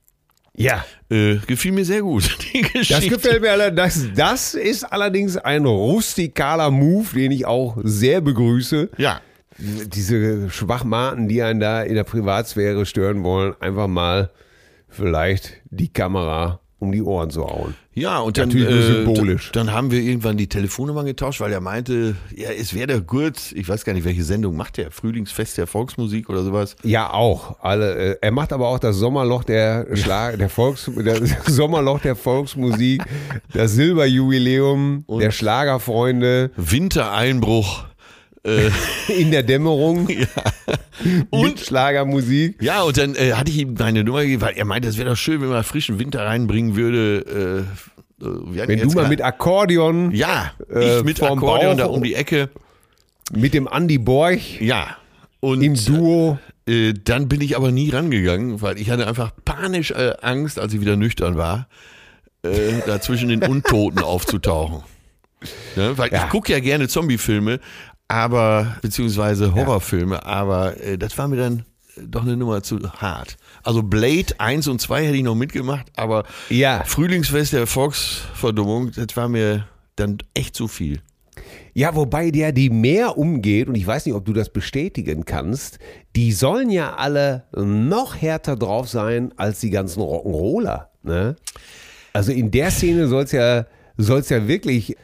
Ja. Äh, gefiel mir sehr gut, die Geschichte. Das gefällt mir allerdings. Das, das ist allerdings ein rustikaler Move, den ich auch sehr begrüße. Ja. Diese Schwachmaten, die einen da in der Privatsphäre stören wollen, einfach mal vielleicht die Kamera um die Ohren zu hauen. Ja, und dann, Natürlich nur äh, symbolisch. dann haben wir irgendwann die Telefonnummer getauscht, weil er meinte, ja, es wäre der gut, ich weiß gar nicht, welche Sendung macht der, Frühlingsfest der Volksmusik oder sowas. Ja, auch. Alle, äh, er macht aber auch das Sommerloch der Schlag, der Volks, das Sommerloch der Volksmusik, das Silberjubiläum Und der Schlagerfreunde Wintereinbruch. Äh, in der Dämmerung ja. mit Und Schlagermusik. Ja, und dann äh, hatte ich ihm meine Nummer gegeben, weil er meinte, es wäre doch schön, wenn man frischen Winter reinbringen würde. Äh, wir Wenn du mal mit Akkordeon, Ja, äh, ich mit vorm Akkordeon Bauch da um die Ecke. mit dem Andi Borch Ja. Und im Duo. Äh, dann bin ich aber nie rangegangen, weil ich hatte einfach panisch äh, Angst, als ich wieder nüchtern war, äh, da zwischen den Untoten aufzutauchen. Ne? Weil Ja. ich gucke ja gerne Zombiefilme, aber, beziehungsweise Horrorfilme, aber äh, das war mir dann doch eine Nummer zu hart. Also Blade eins und zwei hätte ich noch mitgemacht, aber Ja. Frühlingsfest der Volksverdummung, das war mir dann echt zu viel. Ja, wobei der die mehr umgeht, und ich weiß nicht, ob du das bestätigen kannst, die sollen ja alle noch härter drauf sein als die ganzen Rock'n'Roller. Ne? Also in der Szene soll es ja, soll's ja wirklich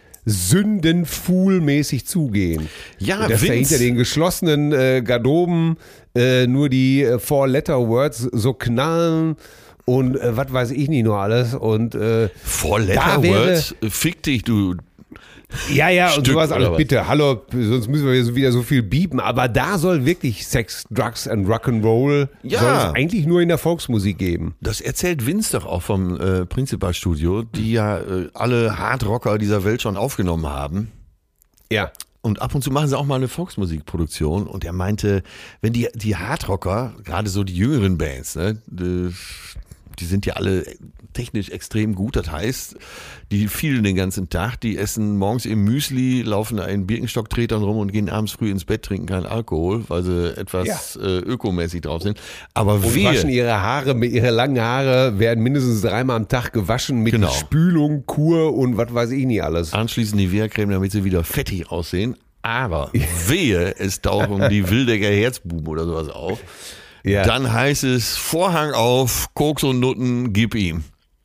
sündenfuhlmäßig zugehen. Ja, und dass da Vince- hinter den geschlossenen äh, Garderoben äh, nur die äh, Four-Letter-Words so knallen und äh, was weiß ich nicht nur alles. Und äh, Four Da Letter wäre- Words, fick dich, du. Ja, ja, und Stück sowas oder alles. was? Bitte, hallo, sonst müssen wir wieder so viel biepen. Aber da soll wirklich Sex, Drugs and Rock'n'Roll Ja. soll es eigentlich nur in der Volksmusik geben. Das erzählt Vince doch auch vom äh, Principal-Studio, die ja äh, alle Hardrocker dieser Welt schon aufgenommen haben. Ja. Und ab und zu machen sie auch mal eine Volksmusikproduktion. Und er meinte, wenn die, die Hardrocker, gerade so die jüngeren Bands, ne, die, die sind ja alle technisch extrem gut. Das heißt, die vielen den ganzen Tag, die essen morgens ihr Müsli, laufen da in Birkenstocktretern rum und gehen abends früh ins Bett, trinken keinen Alkohol, weil sie etwas äh, ökomäßig drauf sind. Aber Und wir, waschen ihre Haare, mit ihre langen Haare werden mindestens dreimal am Tag gewaschen mit Genau. Spülung, Kur und was weiß ich nicht alles. anschließend die Wehrcreme, damit sie wieder fettig aussehen. Aber wehe, es tauchen die Wildecker Herzbuben oder sowas auf. Ja. Dann heißt es Vorhang auf, Koks und Nutten, gib ihm.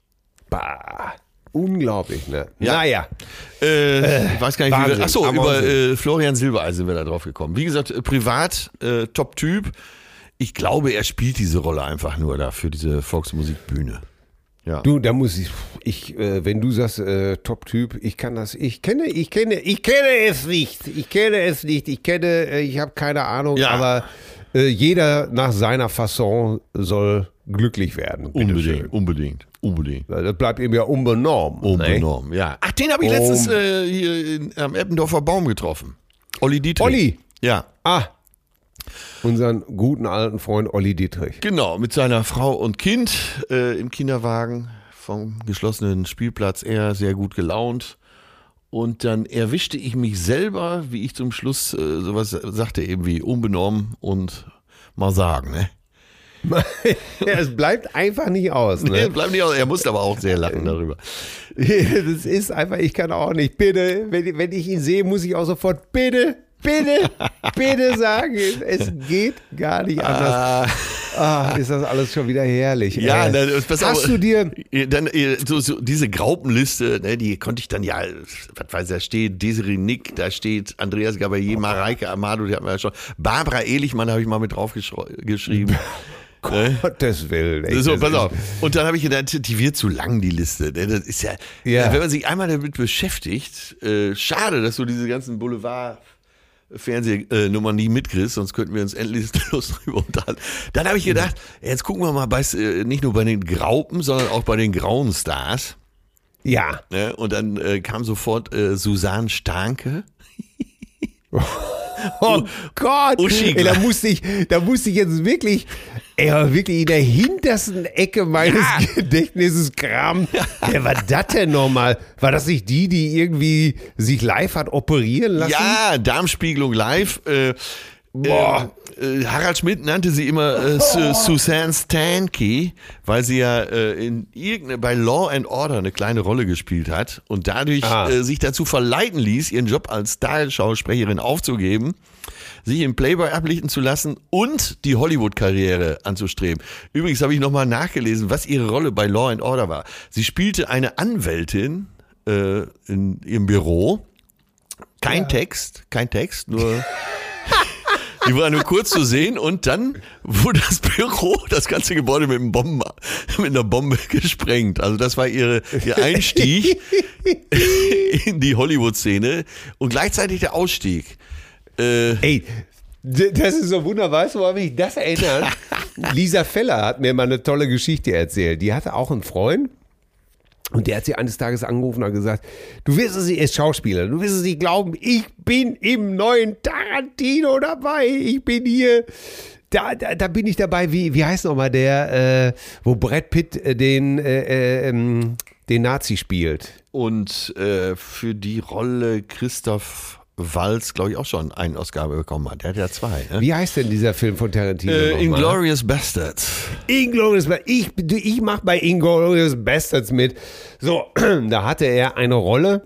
Bah, unglaublich, ne? Ja. Naja. Äh, ich weiß gar nicht, wie Wahnsinn, wir, achso, aber über Wahnsinn. äh, Florian Silbereisen sind wir da drauf gekommen. Wie gesagt, äh, privat, äh, Top-Typ. Ich glaube, er spielt diese Rolle einfach nur da für diese Volksmusikbühne. Ja. Du, da muss ich, ich äh, wenn du sagst, äh, Top-Typ, ich kann das, ich kenne, ich kenne, ich kenne es nicht, ich kenne es nicht, ich kenne, äh, ich habe keine Ahnung, Ja. aber äh, jeder nach seiner Fasson soll glücklich werden. Unbedingt, unbedingt, unbedingt. Das bleibt ihm ja unbenommen. Unbenommen, ne? Ja. Ach, den habe ich um. letztens äh, hier in, am Eppendorfer Baum getroffen. Olli Dietrich. Olli? Ja. Ah, unseren guten alten Freund Olli Dietrich. Genau, mit seiner Frau und Kind äh, im Kinderwagen vom geschlossenen Spielplatz. Er sehr gut gelaunt. Und dann erwischte ich mich selber, wie ich zum Schluss äh, sowas sagte, eben wie unbenommen und mal sagen, ne? Es bleibt einfach nicht aus. Ne? Nee, bleibt nicht aus. Er musste aber auch sehr lachen darüber. Das ist einfach, ich kann auch nicht. Bitte, wenn, wenn ich ihn sehe, muss ich auch sofort bitte, bitte, bitte sagen. Es geht gar nicht anders. Ah, ist das alles schon wieder herrlich. Ja, äh, dann, pass hast auf, du dir... Dann, so, so, diese Graupenliste, ne, die konnte ich dann ja, was weiß ich, da steht Desiree Nick, da steht Andreas Gabalier, Mareike Amado, die hatten wir ja schon. Barbara Ehlichmann habe ich mal mit drauf geschrieben. Gottes Willen. Ey, so, pass auf. Und dann habe ich gedacht, die wird zu lang, die Liste. Das ist ja, ja. wenn man sich einmal damit beschäftigt, äh, schade, dass du diese ganzen Boulevard-Fernsehnummern nie mitkriegst, sonst könnten wir uns endlos drüber unterhalten. Dann habe ich gedacht, jetzt gucken wir mal bei, nicht nur bei den Graupen, sondern auch bei den grauen Stars. Ja. Ne? Und dann äh, kam sofort äh, Susanne Starke. Oh Gott, ey, da musste ich, da musste ich jetzt wirklich, ey, wirklich in der hintersten Ecke meines ja. Gedächtnisses kramen. Wer war das denn nochmal? War das nicht die, die irgendwie sich live hat operieren lassen? Ja, Darmspiegelung live. Äh, Boah. Äh, Harald Schmidt nannte sie immer äh, Su- Susanne Stanky, weil sie ja äh, in irgendeine, bei Law and Order eine kleine Rolle gespielt hat und dadurch ah. äh, sich dazu verleiten ließ, ihren Job als Style-Schauspielerin aufzugeben, sich im Playboy ablichten zu lassen und die Hollywood-Karriere anzustreben. Übrigens habe ich nochmal nachgelesen, was ihre Rolle bei Law and Order war. Sie spielte eine Anwältin äh, in ihrem Büro. Kein ja. Text, kein Text, nur... Die war nur kurz zu sehen und dann wurde das Büro, das ganze Gebäude mit, einem Bomben, mit einer Bombe gesprengt. Also das war ihre, ihr Einstieg in die Hollywood-Szene und gleichzeitig der Ausstieg. Äh, Ey, das ist so wunderbar, weißt du, woran mich das erinnert? Lisa Feller hat mir mal eine tolle Geschichte erzählt. Die hatte auch einen Freund. Und der hat sie eines Tages angerufen und hat gesagt, du wirst es nicht, er ist Schauspieler, du wirst es nicht glauben, ich bin im neuen Tarantino dabei, ich bin hier, da, da, da bin ich dabei, wie, wie heißt nochmal der, äh, wo Brad Pitt äh, den, äh, äh, den Nazi spielt. Und äh, für die Rolle Christoph Waltz, glaube ich, auch schon einen Oscar bekommen hat. Der hat ja zwei. Ne? Wie heißt denn dieser Film von Tarantino? Äh, Inglourious Bastards. Inglourious Bastards. Ich, ich mache bei Inglourious Bastards mit. So, da hatte er eine Rolle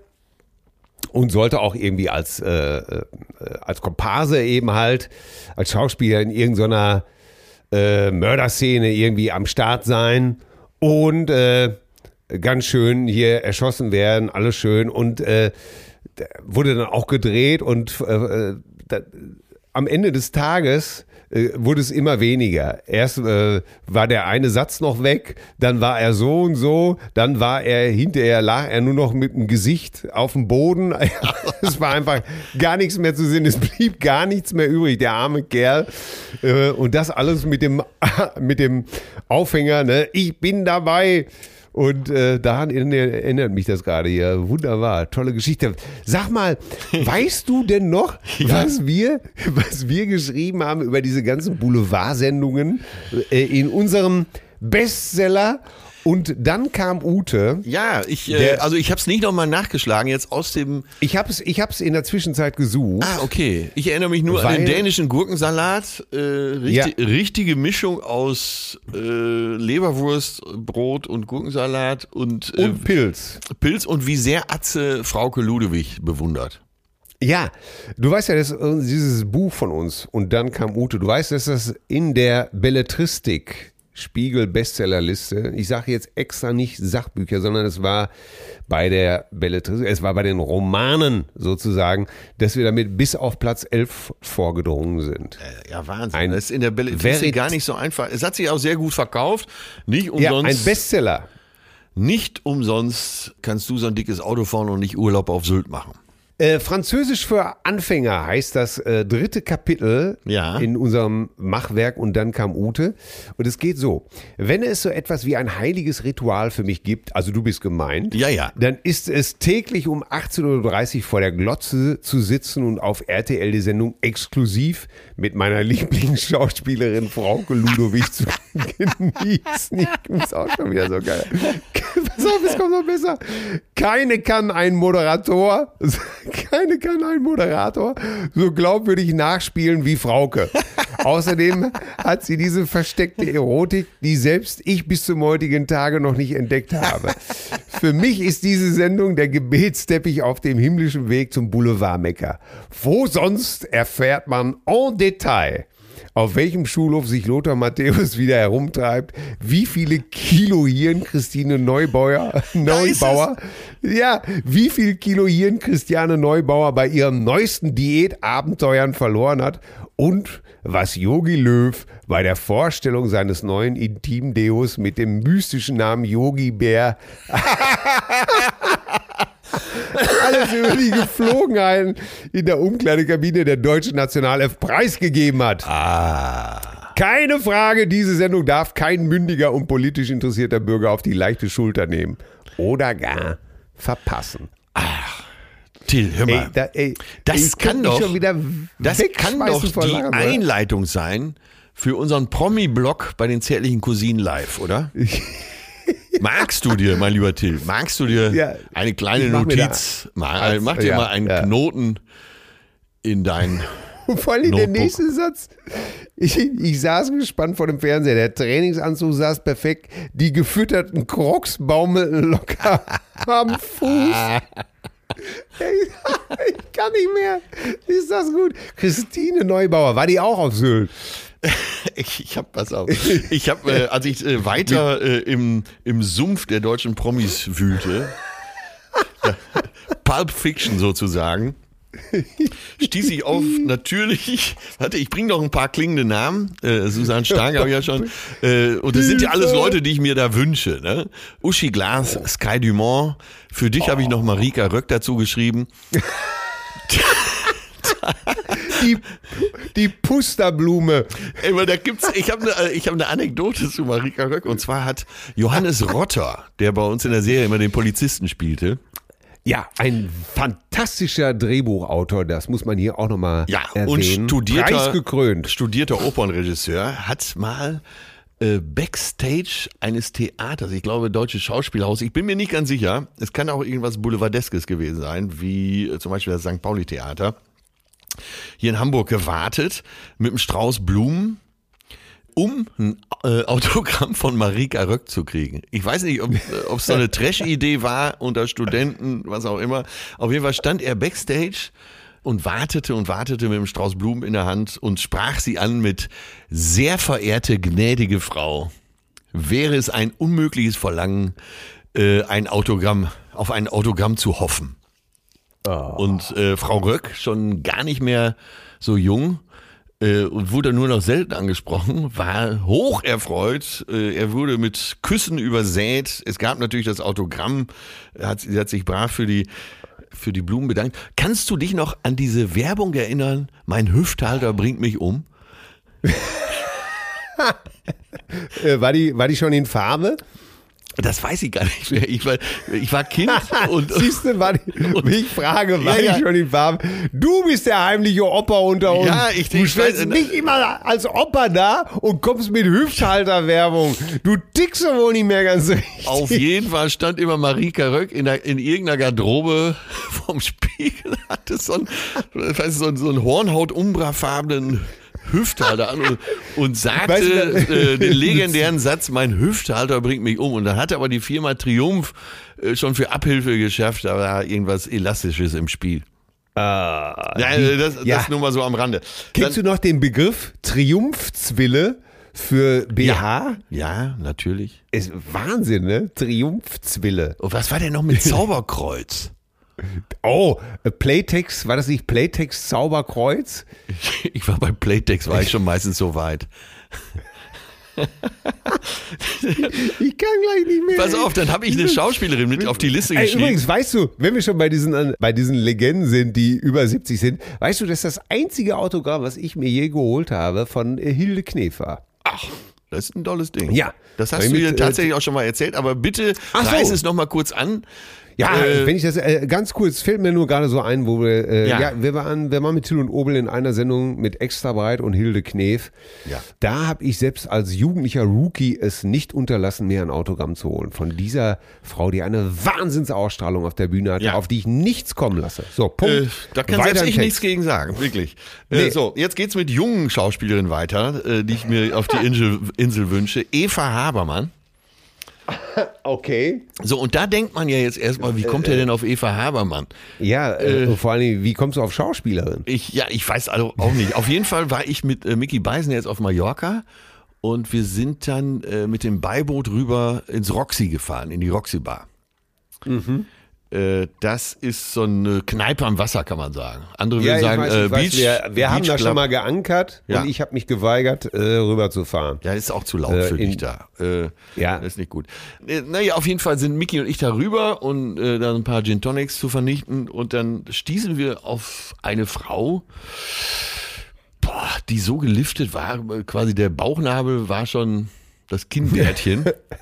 und sollte auch irgendwie als, äh, als Komparse eben halt, als Schauspieler in irgendeiner äh, Mörderszene irgendwie am Start sein und äh, ganz schön hier erschossen werden, alles schön und äh, wurde dann auch gedreht und äh, da, am Ende des Tages äh, wurde es immer weniger. Erst äh, war der eine Satz noch weg, dann war er so und so, dann war er hinterher, lag er nur noch mit dem Gesicht auf dem Boden. Es war einfach gar nichts mehr zu sehen, es blieb gar nichts mehr übrig, der arme Kerl. Äh, und das alles mit dem, mit dem Aufhänger, ne? Ich bin dabei. Und äh, daran erinnert mich das gerade hier. Wunderbar, tolle Geschichte. Sag mal, weißt du denn noch, ja. was wir, was wir geschrieben haben über diese ganzen Boulevard-Sendungen äh, in unserem Bestseller? Und dann kam Ute. Ja, ich, äh, der, also ich habe es nicht nochmal nachgeschlagen, jetzt aus dem... Ich habe es ich hab's in der Zwischenzeit gesucht. Ah, okay. Ich erinnere mich nur weil, an den dänischen Gurkensalat. Äh, richtig, ja. Richtige Mischung aus äh, Leberwurst, Brot und Gurkensalat. Und, äh, und Pilz. Pilz und wie sehr Atze Frauke Ludewig bewundert. Ja, du weißt ja, das ist dieses Buch von uns. Und dann kam Ute. Du weißt, dass das in der Belletristik... Spiegel-Bestsellerliste. Ich sage jetzt extra nicht Sachbücher, sondern es war bei der Belletristik, es war bei den Romanen sozusagen, dass wir damit bis auf Platz elf vorgedrungen sind. Ja, Wahnsinn. Ein das ist in der Belletristik gar nicht so einfach. Es hat sich auch sehr gut verkauft. Nicht umsonst. Ja, ein Bestseller. Nicht umsonst kannst du so ein dickes Auto fahren und nicht Urlaub auf Sylt machen. Äh, Französisch für Anfänger heißt das äh, dritte Kapitel Ja. in unserem Machwerk und dann kam Ute. Und es geht so, wenn es so etwas wie ein heiliges Ritual für mich gibt, also du bist gemeint, Ja, ja. dann ist es täglich um achtzehn Uhr dreißig vor der Glotze zu sitzen und auf R T L die Sendung exklusiv mit meiner Lieblingsschauspielerin Frauke Ludowig zu genießen. Ich ist auch schon wieder so geil. Pass auf, es kommt noch besser. Keine kann ein Moderator, keine kann ein Moderator so glaubwürdig nachspielen wie Frauke. Außerdem hat sie diese versteckte Erotik, die selbst ich bis zum heutigen Tage noch nicht entdeckt habe. Für mich ist diese Sendung der Gebetsteppich auf dem himmlischen Weg zum Boulevardmecker. Wo sonst erfährt man en Detail, auf welchem Schulhof sich Lothar Matthäus wieder herumtreibt, wie viele Kilo Hirn Christine Neubauer, Neubauer, ja, wie viel Kilo Hirn Christiane Neubauer bei ihren neuesten Diätabenteuern verloren hat und was Yogi Löw bei der Vorstellung seines neuen Intimdeos mit dem mystischen Namen Yogi Bär alles über die Geflogenheiten in der Umkleidekabine der deutschen Nationalelf preisgegeben hat. Ah. Keine Frage, diese Sendung darf kein mündiger und politisch interessierter Bürger auf die leichte Schulter nehmen oder gar verpassen. Till, hör mal. Ey, da, ey, das ich kann mich doch, schon wieder das kann doch wegschmeißen vor die Lachen, oder? Einleitung sein für unseren Promi-Blog bei den zärtlichen Cousinen live, oder? Magst du dir, mein lieber Till, magst du dir Ja, eine kleine ich mach mir Notiz, da- mal, als- mach dir ja, mal einen ja. Knoten in dein Und vor allem der Notebook. nächste Satz. Ich, ich saß gespannt vor dem Fernseher. Der Trainingsanzug saß perfekt. Die gefütterten Crocs baumelten locker am Fuß. Ich, ich kann nicht mehr. Ist das gut? Christine Neubauer, war die auch auf Sylt? Ich, ich habe, pass auf, ich habe, äh, als ich äh, weiter äh, im, im Sumpf der deutschen Promis wühlte, äh, Pulp Fiction sozusagen, stieß ich auf natürlich, warte, ich bringe noch ein paar klingende Namen, äh, Susanne Stark habe ich ja schon, äh, und das sind ja alles Leute, die ich mir da wünsche, ne? Uschi Glas, Sky Dumont, für dich habe ich noch Marika Röck dazu geschrieben. Die, die Pusterblume. Ey, weil da gibt's, ich habe eine ich hab eine Anekdote zu Marika Röck, und zwar hat Johannes Rotter, der bei uns in der Serie immer den Polizisten spielte, Ja, ein fantastischer Drehbuchautor, das muss man hier auch nochmal ja, erwähnen. und studierter, Preisgekrönt. studierter Opernregisseur, hat mal äh, Backstage eines Theaters, ich glaube Deutsches Schauspielhaus, ich bin mir nicht ganz sicher, es kann auch irgendwas Boulevardeskes gewesen sein, wie äh, zum Beispiel das Sankt Pauli Theater, hier in Hamburg gewartet mit einem Strauß Blumen, um ein äh, Autogramm von Marika Röck zu kriegen. Ich weiß nicht, ob es so eine Trash-Idee war unter Studenten, was auch immer. Auf jeden Fall stand er Backstage und wartete und wartete mit einem Strauß Blumen in der Hand und sprach sie an mit: sehr verehrte, gnädige Frau, wäre es ein unmögliches Verlangen, äh, ein Autogramm, auf ein Autogramm zu hoffen. Und äh, Frau Röck, schon gar nicht mehr so jung, äh, und wurde nur noch selten angesprochen, war hoch erfreut. Äh, er wurde mit Küssen übersät. Es gab natürlich das Autogramm. Er hat, sie hat sich brav für die, für die Blumen bedankt. Kannst du dich noch an diese Werbung erinnern? Mein Hüfthalter bringt mich um. Äh, war, die, war die schon in Farbe? Das weiß ich gar nicht mehr. Ich war, ich war Kind und Siehst du, war die, wie ich frage, war Ja, ja. die schon in Farbe? Du bist der heimliche Opa unter uns. Ja, ich- du ich stellst weiß- nicht immer als Opa da und kommst mit Hüfthalterwerbung. Du tickst doch wohl nicht mehr ganz richtig. auf jeden Fall stand immer Marika Röck in, der, in irgendeiner Garderobe vom Spiegel, hatte so einen, weißt du, so einen, so einen Hornhaut-Umbra-farbenen Hüfthalter an und, und sagte Weißt du, äh, den legendären Satz: mein Hüfthalter bringt mich um. Und dann hatte aber die Firma Triumph äh, schon für Abhilfe geschafft, da war irgendwas Elastisches im Spiel. Ah, Ja, die- äh, das, ja. das nur mal so am Rande. Kennst du noch den Begriff Triumphzwille für B H? Ja, natürlich. Ist Wahnsinn, ne? Triumphzwille. Und was war denn noch mit Zauberkreuz? Oh, äh, Playtex, war das nicht Playtex Zauberkreuz? Ich war bei Playtex, war ich schon meistens so weit. Ich kann gleich nicht mehr. Pass auf, dann habe ich eine Schauspielerin mit auf die Liste Ey, geschrieben. übrigens, weißt du, wenn wir schon bei diesen, bei diesen Legenden sind, die über siebzig sind, weißt du, das ist das einzige Autogramm, was ich mir je geholt habe, von äh, Hilde Knef war. Ach, das ist ein tolles Ding. Ja. Das hast Weil du mit, dir äh, tatsächlich auch schon mal erzählt, aber bitte Ach so. reiß es nochmal kurz an. Ja, Äh, wenn ich das äh, ganz kurz, fällt mir nur gerade so ein, wo wir, äh, Ja. ja. wir waren, wir waren mit Till und Obel in einer Sendung mit Extra Breit und Hilde Knef. Ja. Da habe ich selbst als jugendlicher Rookie es nicht unterlassen, mir ein Autogramm zu holen. Von dieser Frau, die eine Wahnsinnsausstrahlung auf der Bühne hatte, Ja. auf die ich nichts kommen lasse. So, Punkt. Äh, da kann Weiter selbst im ich Text. nichts gegen sagen, wirklich. Nee. Äh, so, jetzt geht's mit jungen Schauspielerinnen weiter, äh, die ich mir auf die Insel, Insel wünsche. Eva Habermann. Okay. So, und da denkt man ja jetzt erstmal, wie kommt er denn auf Eva Habermann? Ja, äh, vor allem, wie kommst du auf Schauspielerin? Ich, ja, ich weiß also auch nicht. Auf jeden Fall war ich mit äh, Micky Beisen jetzt auf Mallorca und wir sind dann äh, mit dem Beiboot rüber ins Roxy gefahren, in die Roxy Bar. Mhm. Äh, das ist so eine Kneipe am Wasser, kann man sagen. Andere Ja, würden ich sagen, weiß, äh, ich weiß, Beach. wir, wir haben Beach da Club. schon mal geankert Ja. und ich habe mich geweigert, äh, rüber zu fahren. Ja, ist auch zu laut Äh, für in- dich da. Äh, Ja. Das ist nicht gut. Äh, naja, auf jeden Fall sind Micky und ich da rüber und äh, dann ein paar Gin Tonics zu vernichten und dann stießen wir auf eine Frau, boah, die so geliftet war, quasi der Bauchnabel war schon das Kinnbärtchen.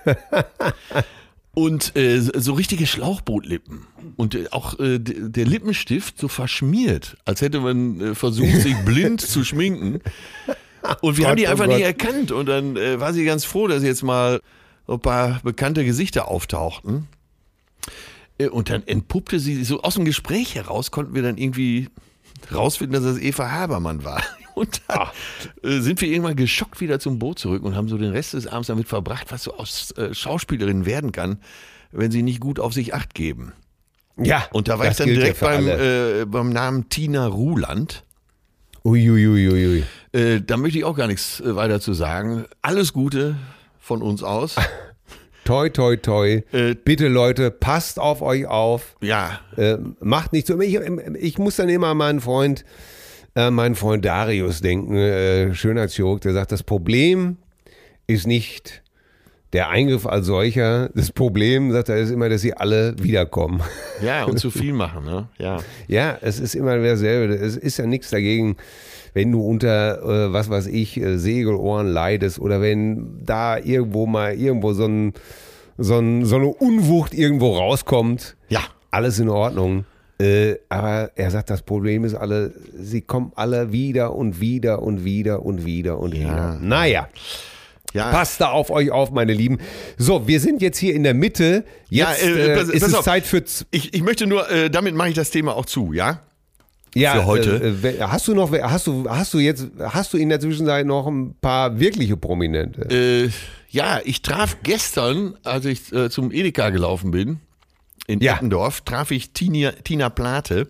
Und äh, so richtige Schlauchbootlippen. Und äh, auch äh, d- der Lippenstift so verschmiert, als hätte man äh, versucht, sich blind zu schminken. Und wir Gott, haben die oh einfach Gott. nicht erkannt. Und dann äh, war sie ganz froh, dass jetzt mal so ein paar bekannte Gesichter auftauchten. Äh, und dann entpuppte sie so aus dem Gespräch heraus, konnten wir dann irgendwie rausfinden, dass das Eva Habermann war. Und dann äh, sind wir irgendwann geschockt wieder zum Boot zurück und haben so den Rest des Abends damit verbracht, was so aus äh, Schauspielerinnen werden kann, wenn sie nicht gut auf sich Acht geben. Ja. Und da war das ich dann gilt ja direkt für beim, alle. äh, beim Namen Tina Ruland. Uiuiuiui. Äh, da möchte ich auch gar nichts äh, weiter zu sagen. Alles Gute von uns aus. Toi, toi, toi. Äh, Bitte Leute, passt auf euch auf. Ja, Äh, macht nicht so. Ich, ich muss dann immer an meinen Freund, äh, meinen Freund Darius denken, äh, Schönheitschirurg, der sagt, das Problem ist nicht der Eingriff als solcher. Das Problem, sagt er, ist immer, dass sie alle wiederkommen. ja, und zu viel machen, ne? Ja. Ja, es ist immer dasselbe. Es ist ja nichts dagegen, wenn du unter, äh, was weiß ich, äh, Segelohren leidest oder wenn da irgendwo mal irgendwo so, ein, so, ein, so eine Unwucht irgendwo rauskommt. Ja. Alles in Ordnung. Äh, aber er sagt, das Problem ist alle, sie kommen alle wieder und wieder und wieder und wieder und wieder. Naja. Ja. Passt da auf euch auf, meine Lieben. So, wir sind jetzt hier in der Mitte. Jetzt Ja, äh, äh, pass- ist pass es auf. Zeit für... z- Ich, ich möchte nur, äh, damit mache ich das Thema auch zu, ja? Ja, für heute. Äh, wer- hast du noch, wer- hast du, hast du jetzt, hast du in der Zwischenzeit noch ein paar wirkliche Prominente? Äh, ja, ich traf gestern, als ich äh, zum Edeka gelaufen bin, in Ja. Eppendorf, traf ich Tina, Tina Plate.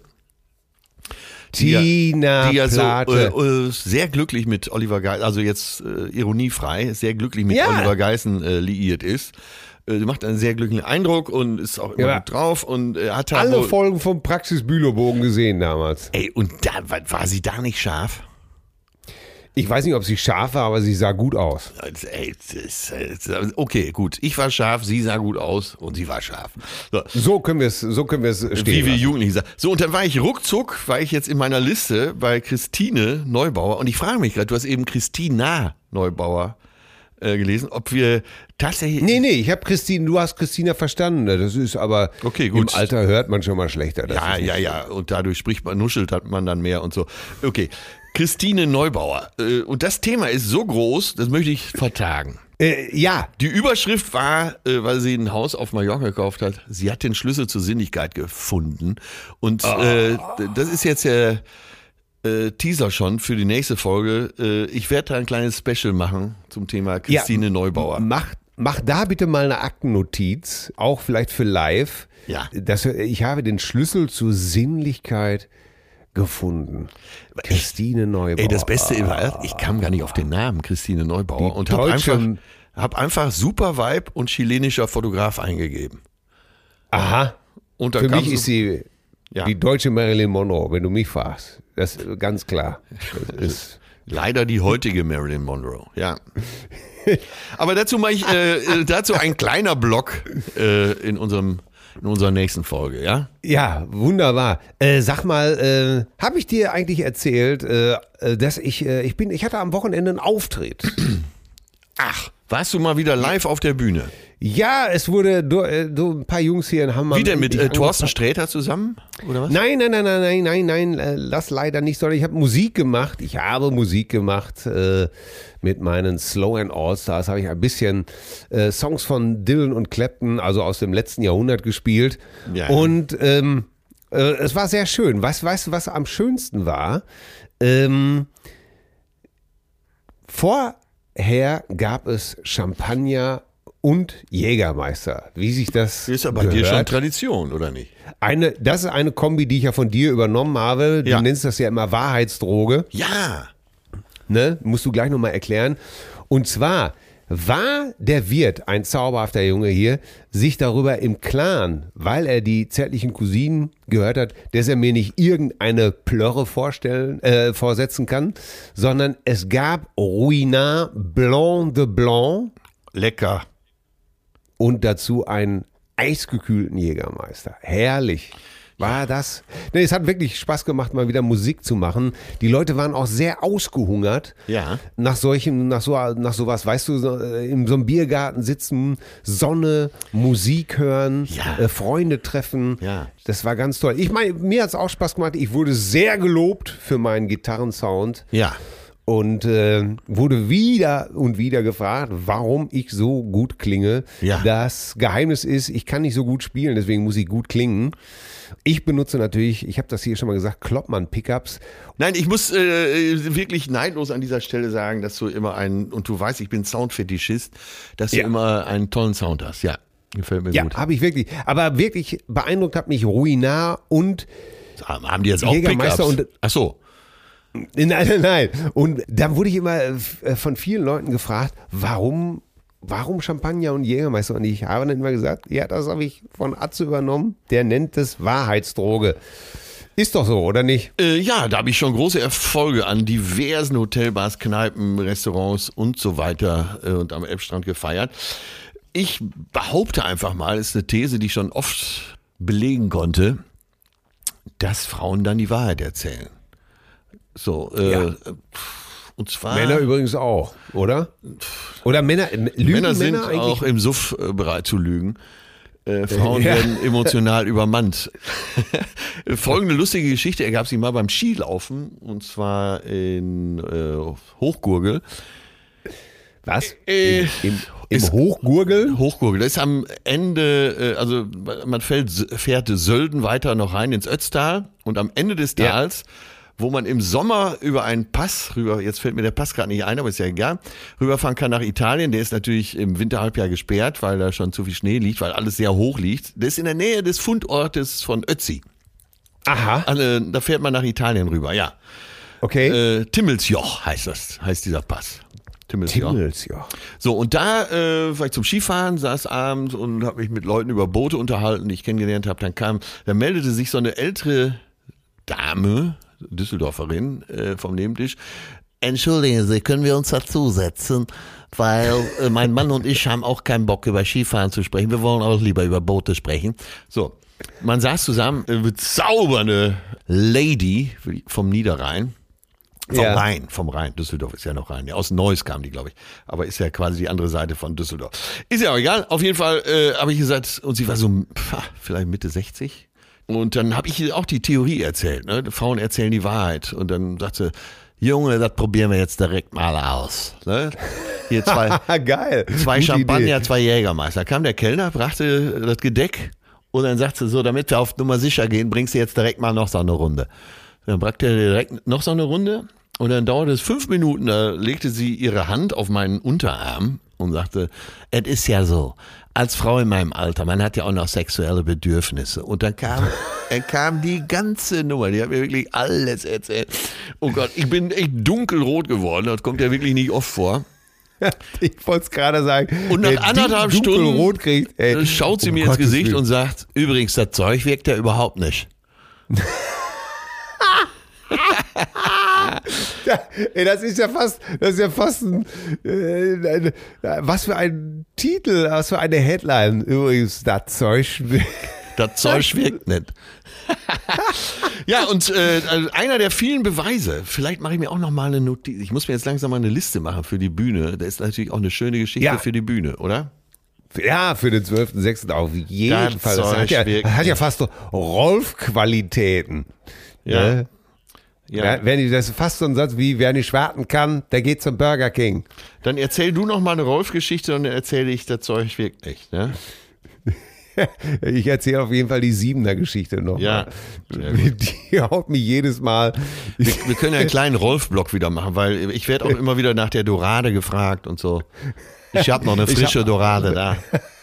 die ja- Tina die ja Plate. so äh, äh, sehr glücklich mit Oliver Geissen, also jetzt äh, ironiefrei, sehr glücklich mit Ja. Oliver Geissen äh, liiert ist. Äh, macht einen sehr glücklichen Eindruck und ist auch immer Ja. gut drauf und äh, hat halt Alle wohl- Folgen vom Praxis-Bülow-Bogen gesehen damals. Ey, und da war, war sie da nicht scharf? Ich weiß nicht, ob sie scharf war, aber sie sah gut aus. Also, ey, das, das, okay, gut. Ich war scharf, sie sah gut aus und sie war scharf. So. So können wir es, so können wir es stehen Wie wir lassen. Jugendliche sagen. So, und dann war ich ruckzuck, war ich jetzt in meiner Liste bei Christine Neubauer und ich frage mich gerade, du hast eben Christina Neubauer äh, gelesen, ob wir tatsächlich... Nee, nee, ich habe Christine, du hast Christina verstanden. Das ist aber Okay, gut. im Alter hört man schon mal schlechter. Das Ja, ist nicht ja, ja. Und dadurch spricht man, nuschelt hat man dann mehr und so. Okay. Christine Neubauer. Äh, Und das Thema ist so groß, das möchte ich vertagen. Äh, ja, Die Überschrift war, äh, weil sie ein Haus auf Mallorca gekauft hat, sie hat den Schlüssel zur Sinnlichkeit gefunden. Und äh, d- das ist jetzt der äh, Teaser schon für die nächste Folge. Äh, ich werde da ein kleines Special machen zum Thema Christine Ja, Neubauer. Mach, mach da bitte mal eine Aktennotiz, auch vielleicht für live. Ja. Dass, ich habe den Schlüssel zur Sinnlichkeit gefunden. Christine Neubauer. Ey, das Beste war, ich kam gar nicht auf den Namen Christine Neubauer Die und habe deutsche- einfach, hab einfach super Vibe und chilenischer Fotograf eingegeben. Aha. Und da Für kam mich so- ist sie Ja. die deutsche Marilyn Monroe, wenn du mich fragst. Das ist ganz klar. Das ist, Leider die heutige Marilyn Monroe, ja. Aber dazu mache ich äh, dazu ein kleiner Block äh, in unserem in unserer nächsten Folge, ja? Ja, wunderbar. Äh, sag mal, äh, habe ich dir eigentlich erzählt, äh, dass ich äh, ich bin ich hatte am Wochenende einen Auftritt. Ach, warst du mal wieder live auf der Bühne? Ja, es wurde du, äh, du, ein paar Jungs hier in Hamburg. Wie denn, mit äh, Thorsten Sträter zusammen, oder was? Nein, nein, nein, nein, nein, nein, nein, äh, das leider nicht, sondern ich habe Musik gemacht. Ich habe Musik gemacht äh, mit meinen Slow and All-Stars. Habe ich ein bisschen äh, Songs von Dylan und Clapton, also aus dem letzten Jahrhundert gespielt. Ja. Und ähm, äh, es war sehr schön. Weißt du, was, was am schönsten war? Ähm, vorher gab es Champagner und Jägermeister, wie sich das Ist aber gehört. dir schon Tradition, oder nicht? Eine, das ist eine Kombi, die ich ja von dir übernommen habe. Du Ja. nennst das ja immer Wahrheitsdroge. Ja. Ne? Musst du gleich nochmal erklären. Und zwar war der Wirt, ein zauberhafter Junge hier, sich darüber im Klaren, weil er die zärtlichen Cousinen gehört hat, dass er mir nicht irgendeine Plörre vorstellen, äh, vorsetzen kann, sondern es gab Ruinart Blanc de Blanc Lecker. und dazu einen eisgekühlten Jägermeister. Herrlich. War das? Nee, es hat wirklich Spaß gemacht, mal wieder Musik zu machen. Die Leute waren auch sehr ausgehungert. Ja. Nach solchen, nach so, nach sowas, weißt du, so, äh, in so einem Biergarten sitzen, Sonne, Musik hören, Ja. äh, Freunde treffen. Ja. Das war ganz toll. Ich meine, mir hat es auch Spaß gemacht. Ich wurde sehr gelobt für meinen Gitarrensound. Ja. Und äh, wurde wieder und wieder gefragt, warum ich so gut klinge. Ja. Das Geheimnis ist, ich kann nicht so gut spielen, deswegen muss ich gut klingen. Ich benutze natürlich, ich habe das hier schon mal gesagt, Kloppmann-Pickups. Nein, ich muss äh, wirklich neidlos an dieser Stelle sagen, dass du immer einen, und du weißt, ich bin Soundfetischist, dass du Ja. immer einen tollen Sound hast. Ja, gefällt mir Ja, gut. habe ich wirklich. Aber wirklich beeindruckt hat mich Ruinart und Haben die jetzt auch Jägermeister Pickups? und- Ach so. Nein, nein, nein. Und dann wurde ich immer äh, von vielen Leuten gefragt, warum, warum Champagner und Jägermeister? Und ich habe dann immer gesagt, ja, das habe ich von Atze übernommen. Der nennt es Wahrheitsdroge. Ist doch so, oder nicht? Äh, ja, da habe ich schon große Erfolge an diversen Hotelbars, Kneipen, Restaurants und so weiter äh, und am Elbstrand gefeiert. Ich behaupte einfach mal, ist eine These, die ich schon oft belegen konnte, dass Frauen dann die Wahrheit erzählen. So, äh, Ja. und zwar Männer übrigens auch, oder? Oder Männer, äh, lügen Männer sind eigentlich? auch im Suff äh, bereit zu lügen. Äh, Frauen Ja. werden emotional übermannt. Folgende lustige Geschichte ergab sich mal beim Skilaufen, und zwar in äh, Hochgurgel. Was? Äh, Im, im, im ist- Hochgurgel? Hochgurgel, das ist am Ende, äh, also man fährt, fährt Sölden weiter noch rein ins Ötztal, und am Ende des Ja. Tals, wo man im Sommer über einen Pass rüber, jetzt fällt mir der Pass gerade nicht ein, aber ist ja egal, rüberfahren kann nach Italien. Der ist natürlich im Winterhalbjahr gesperrt, weil da schon zu viel Schnee liegt, weil alles sehr hoch liegt. Der ist in der Nähe des Fundortes von Ötzi. Aha, Also, da fährt man nach Italien rüber, ja. okay. Äh, Timmelsjoch heißt das, heißt dieser Pass. Timmelsjoch. Timmels, ja. So, und da äh, war ich zum Skifahren, saß abends und habe mich mit Leuten über Boote unterhalten, die ich kennengelernt habe. Dann kam, da meldete sich so eine ältere Dame, Düsseldorferin, äh, vom Nebentisch. Entschuldigen Sie, können wir uns dazusetzen? Weil äh, mein Mann und ich haben auch keinen Bock, über Skifahren zu sprechen. Wir wollen auch lieber über Boote sprechen. So, man saß zusammen, äh, bezaubernde Lady vom Niederrhein. Vom Ja. Rhein, vom Rhein. Düsseldorf ist ja noch Rhein. Ja, aus Neuss kam die, glaube ich. Aber ist ja quasi die andere Seite von Düsseldorf. Ist ja auch egal. Auf jeden Fall äh, habe ich gesagt, und sie war so pff, vielleicht Mitte sechzig. Und dann habe ich ihr auch die Theorie erzählt. Ne? Frauen erzählen die Wahrheit. Und dann sagte sie, Junge, das probieren wir jetzt direkt mal aus. Ne? Hier zwei, Geil. zwei Gute Champagner, Idee. zwei Jägermeister. Kam der Kellner, brachte das Gedeck und dann sagte sie so, damit wir auf Nummer sicher gehen, bringst du jetzt direkt mal noch so eine Runde. Dann brachte er direkt noch so eine Runde und dann dauerte es fünf Minuten, da legte sie ihre Hand auf meinen Unterarm und sagte, es ist ja so, als Frau in meinem Alter, man hat ja auch noch sexuelle Bedürfnisse. Und dann kam, dann kam die ganze Nummer, die hat mir wirklich alles erzählt. Oh Gott, ich bin echt dunkelrot geworden, das kommt ja wirklich nicht oft vor. Ich wollte es gerade sagen. Und nach wer anderthalb die Stunden Dunkelrot kriegt, ey, äh, schaut sie um mir ins Gottes Gesicht Willen. und sagt, übrigens, das Zeug wirkt ja überhaupt nicht. Ja, ey, das ist ja fast, das ist ja fast ein, äh, ein, was für ein Titel, was für eine Headline. Übrigens, das Zeug. Das Zeug wirkt nicht. Ja, und äh, einer der vielen Beweise, vielleicht mache ich mir auch noch mal eine Notiz, ich muss mir jetzt langsam mal eine Liste machen für die Bühne, das ist natürlich auch eine schöne Geschichte Ja. für die Bühne, oder? Ja, für den zwölften sechsten auf jeden Das Fall. Das hat ja, Zeug das hat ja fast so Rolf-Qualitäten. Ja. Ne? Ja. Wenn ich, das ist fast so ein Satz wie, wer nicht warten kann, der geht zum Burger King. Dann erzähl du noch mal eine Rolf-Geschichte und dann erzähle ich, das Zeug wirkt nicht, ne? Ich erzähle auf jeden Fall die Siebener-Geschichte noch. Ja, mal. Die haut mich jedes Mal. Wir, wir können ja einen kleinen Rolf-Block wieder machen, weil ich werde auch immer wieder nach der Dorade gefragt und so. Ich habe noch eine frische hab, Dorade da.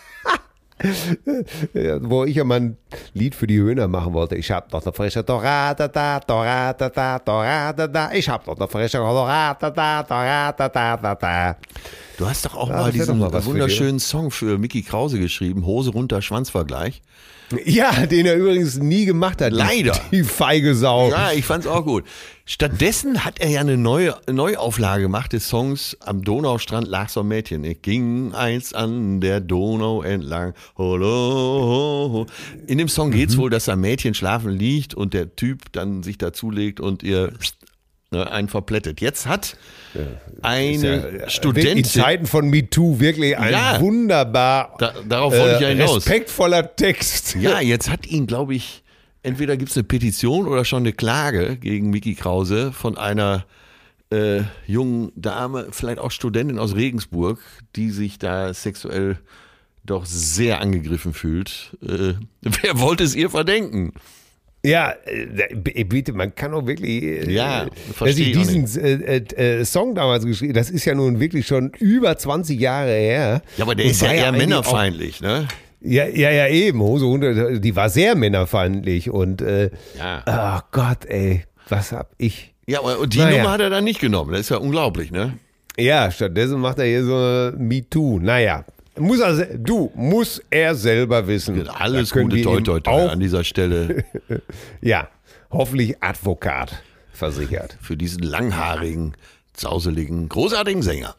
Ja, wo ich ja mal ein Lied für die Höhner machen wollte. Ich habe noch eine frische Dorade da, Dorade da, Dorade da. Ich habe noch eine frische Dorade da, Dorade da, da, da. Du hast doch auch Ja, mal das wär diesen doch mal was für wunderschönen Song für Micky Krause geschrieben, Hose runter, Schwanzvergleich. Ja, den er übrigens nie gemacht hat. Leider. Die, die feige Sau. Ja, ich fand's auch gut. Stattdessen hat er ja eine neue Neuauflage gemacht des Songs Am Donaustrand lag so ein Mädchen. Ich ging eins an der Donau entlang. Holo. In dem Song geht's mhm. wohl, dass ein Mädchen schlafen liegt und der Typ dann sich dazulegt und ihr ne, einen verplättet. Jetzt hat eine ja, Studentin in Zeiten von MeToo wirklich ein Ja. wunderbar Da, darauf wollte ich ja äh, hinaus. respektvoller Text. Ja, jetzt hat ihn, glaube ich, entweder gibt es eine Petition oder schon eine Klage gegen Micky Krause von einer äh, jungen Dame, vielleicht auch Studentin aus Regensburg, die sich da sexuell doch sehr angegriffen fühlt. Äh, wer wollte es ihr verdenken? Ja, äh, bitte, man kann auch wirklich, äh, Ja, dass verstehe ich ich auch diesen äh, äh, Song damals geschrieben, das ist ja nun wirklich schon über zwanzig Jahre her. Ja, aber der Und ist ja war eher eigentlich männerfeindlich, ne? Auch, ja, ja, ja, eben. Hose runter, die war sehr männerfeindlich und, äh, Ja. oh Gott, ey, was hab ich? Ja, aber und die Naja. Nummer hat er dann nicht genommen. Das ist ja unglaublich, ne? Ja, stattdessen macht er hier so MeToo. Naja. Muss er, se- du, muss er selber wissen. Alles Da können Gute, wir toi, ihm toi, toi auch- an dieser Stelle Ja, hoffentlich Advokat versichert. für diesen langhaarigen, zauseligen, großartigen Sänger.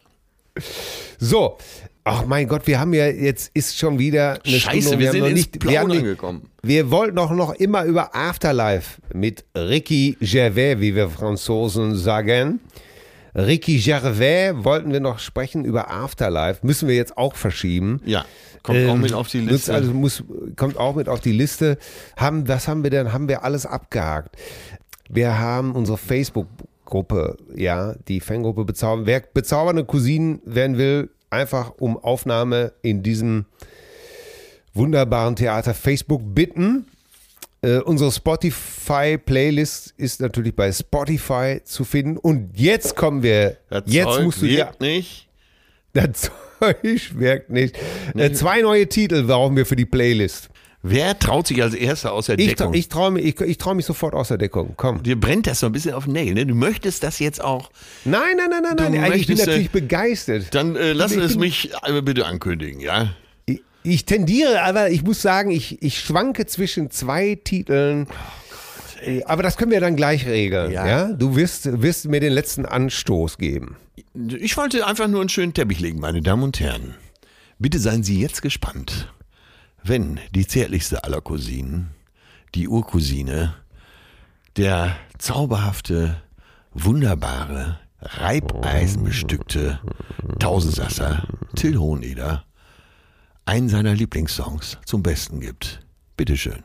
So, ach mein Gott, wir haben ja jetzt ist schon wieder eine Scheiße, Stunde. wir haben sind noch ins nicht, wir, haben Plaudern nicht, gekommen. wir wollten doch noch immer über Afterlife mit Ricky Gervais, wie wir Franzosen sagen. Ricky Gervais wollten wir noch sprechen über Afterlife. Müssen wir jetzt auch verschieben. Ja, kommt auch Ähm, mit auf die nutzt Liste. Also muss, kommt auch mit auf die Liste. Haben, was haben wir denn? Haben wir alles abgehakt? Wir haben unsere Facebook-Gruppe, ja, die Fangruppe bezaubern. Wer bezaubernde Cousinen werden will, einfach um Aufnahme in diesem wunderbaren Theater Facebook bitten. Äh, unsere Spotify-Playlist ist natürlich bei Spotify zu finden. Und jetzt kommen wir. Das jetzt Zeug musst du dir. wirkt nicht. Das Zeug wirkt nicht. Äh, zwei neue Titel brauchen wir für die Playlist. Wer traut sich als Erster aus der Ich, Deckung? ich traue mich, ich, ich trau mich sofort aus der Deckung. Komm. Dir brennt das so ein bisschen auf den Nägeln. Ne? Du möchtest das jetzt auch. Nein, nein, nein, nein, Du nein. Ich bin möchtest, äh, natürlich begeistert. Dann äh, lass Ich es bin- mich äh, bitte ankündigen, ja? Ich, ich tendiere, aber ich muss sagen, ich, ich schwanke zwischen zwei Titeln. Äh, aber das können wir dann gleich regeln. Ja. Ja. Du wirst, wirst mir den letzten Anstoß geben. Ich wollte einfach nur einen schönen Teppich legen, meine Damen und Herren. Bitte seien Sie jetzt gespannt, wenn die zärtlichste aller Cousinen, die Urcousine, der zauberhafte, wunderbare, reibeisenbestückte Tausendsasser Till Hoheneder einen seiner Lieblingssongs zum Besten gibt. Bitteschön.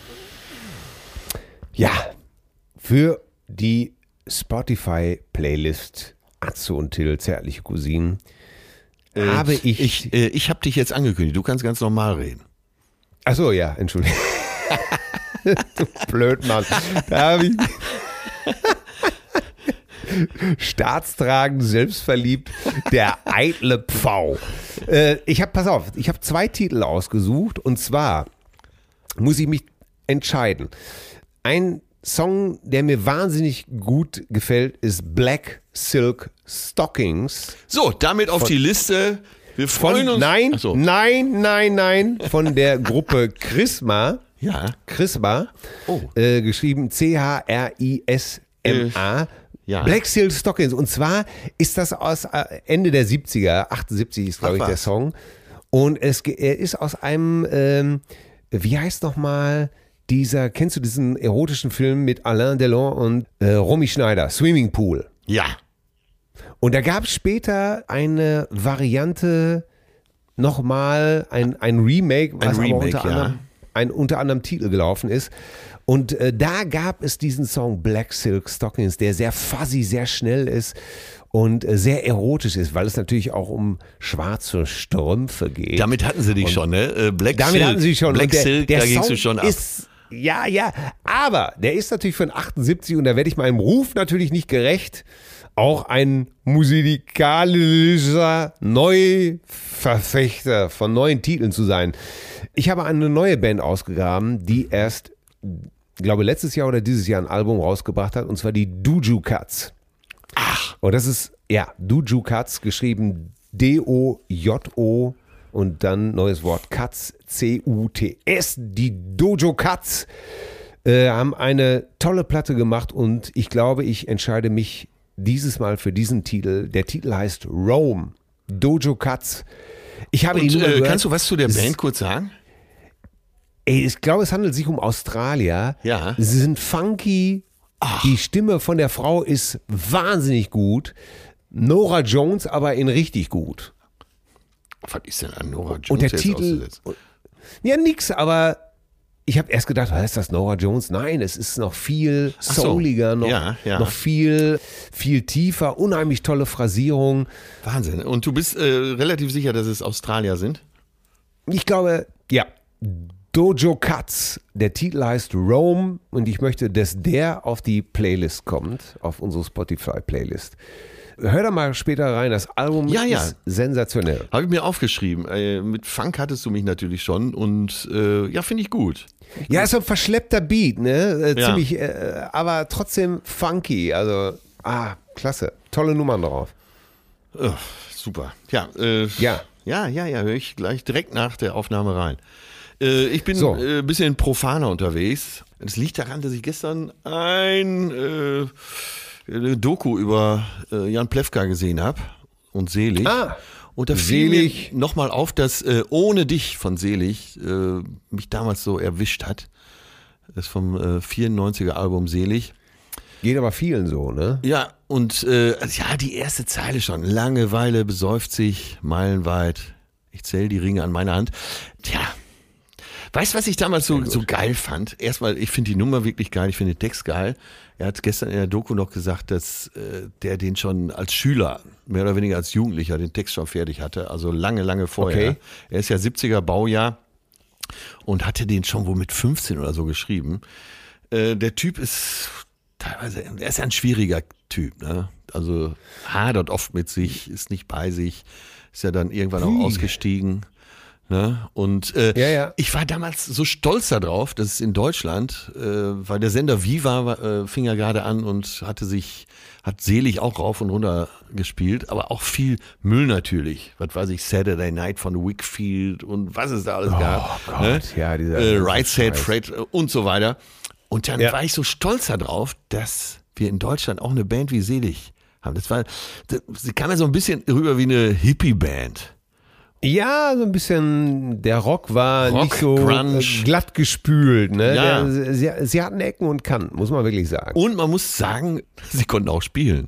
Ja, für die Spotify-Playlist Atze und Till, zärtliche Cousinen, habe ich... Ich, äh, ich habe dich jetzt angekündigt, du kannst ganz normal reden. Achso, ja, Entschuldigung. Du Blödmann. Da habe ich. Staatstragend, selbstverliebt, der eitle Pfau. Äh, ich habe, pass auf, ich habe zwei Titel ausgesucht und zwar muss ich mich entscheiden. Ein Song, der mir wahnsinnig gut gefällt, ist Black Silk Stockings. So, damit auf die Liste. Wir freuen Von, uns. nein, Ach so. nein, nein, nein, von der Gruppe Chrisma. Ja. Chrisma, Oh. äh, geschrieben C H R I S M A. Ja. Black Silk Stockings. Und zwar ist das aus Ende der siebziger, achtundsiebzig ist, glaube ich, was. der Song. Und es er ist aus einem, ähm, wie heißt nochmal dieser, kennst du diesen erotischen Film mit Alain Delon und äh, Romy Schneider, Swimming Pool? Ja. Und da gab es später eine Variante, nochmal ein, ein Remake, was Ein Remake, aber unter, ja. anderem, ein unter anderem Titel gelaufen ist. Und äh, da gab es diesen Song Black Silk Stockings, der sehr fuzzy, sehr schnell ist und äh, sehr erotisch ist, weil es natürlich auch um schwarze Strümpfe geht. Damit hatten sie dich und schon, ne? Äh, Black damit Silk. hatten sie schon. Black Und der, Silk, der da gingst Song du schon ab. Ist, ja, ja, aber der ist natürlich von achtundsiebzig und da werde ich meinem Ruf natürlich nicht gerecht, auch ein musikalischer Neuverfechter von neuen Titeln zu sein. Ich habe eine neue Band ausgegraben, die erst, glaube letztes Jahr oder dieses Jahr ein Album rausgebracht hat, und zwar die Doju Cuts. Ach. Und das ist, ja, Doju Cuts, geschrieben D O J O und dann neues Wort Cuts, C U T S. Die Doju Cuts äh, haben eine tolle Platte gemacht und ich glaube, ich entscheide mich dieses Mal für diesen Titel. Der Titel heißt Rome, Doju Cuts. Ich habe Und, die Nummer äh, gehört. kannst du was zu der Es- Band kurz sagen? Ey, ich glaube, es handelt sich um Australier. Ja. Sie sind funky. Die Stimme von der Frau ist wahnsinnig gut. Nora Jones aber in richtig gut. Was ist denn an Nora Jones Und der jetzt Titel, auszusetzen? ja nix, aber ich habe erst gedacht, was ist das, Nora Jones? Nein, es ist noch viel Ach so. souliger, noch, Ja, ja. noch viel, viel tiefer, unheimlich tolle Phrasierung. Wahnsinn. Und du bist äh, relativ sicher, dass es Australier sind? Ich glaube, ja, Doju Cuts, der Titel heißt Rome und ich möchte, dass der auf die Playlist kommt, auf unsere Spotify-Playlist. Hör da mal später rein, das Album Ja, ja. ist sensationell. Habe ich mir aufgeschrieben. Äh, mit Funk hattest du mich natürlich schon und äh, ja, finde ich gut. Ja, ist so ein verschleppter Beat, ne? Äh, Ja. Ziemlich, äh, aber trotzdem funky, also, ah, klasse, tolle Nummern drauf. Oh, super. Ja, äh, Ja. ja, ja, ja, höre ich gleich direkt nach der Aufnahme rein. Äh, ich bin So. äh, ein bisschen profaner unterwegs. Es liegt daran, dass ich gestern ein äh, eine Doku über äh, Jan Plewka gesehen habe und Selig. Ah, und da fiel Selig. mir nochmal auf, dass äh, Ohne dich von Selig äh, mich damals so erwischt hat. Das ist vom äh, vierundneunziger Album Selig. Geht aber vielen so, ne? Ja, und äh, also ja, die erste Zeile schon. Langeweile besäuft sich meilenweit. Ich zähle die Ringe an meiner Hand. Tja, weißt du, was ich damals so, so geil fand? Erstmal, ich finde die Nummer wirklich geil, ich finde den Text geil. Er hat gestern in der Doku noch gesagt, dass äh, der den schon als Schüler, mehr oder weniger als Jugendlicher, den Text schon fertig hatte. Also lange, lange vorher. Okay. Er ist ja siebziger Baujahr und hatte den schon wohl mit fünfzehn oder so geschrieben. Äh, der Typ ist teilweise, er ist ja ein schwieriger Typ, ne? Also hadert oft mit sich, ist nicht bei sich, ist ja dann irgendwann auch Hui. ausgestiegen. Ne? Und äh, Ja, ja. ich war damals so stolz darauf, dass es in Deutschland, äh, weil der Sender Viva äh, fing ja gerade an und hatte sich, hat Selig auch rauf und runter gespielt, aber auch viel Müll natürlich. Was weiß ich, Saturday Night von Wickfield und was es da alles gab. Gott, ne? ja, dieser äh, ganze Right Said Scheiß. Fred äh, und so weiter. Und dann Ja. war ich so stolz darauf, dass wir in Deutschland auch eine Band wie Selig haben. Das war, das, sie kam ja so ein bisschen rüber wie eine Hippie-Band. Ja, so ein bisschen, der Rock war Rock, nicht so Grunge. äh, glatt gespült, ne? Ja. Der, sie, sie hatten Ecken und Kanten, muss man wirklich sagen. Und man muss sagen, sie konnten auch spielen.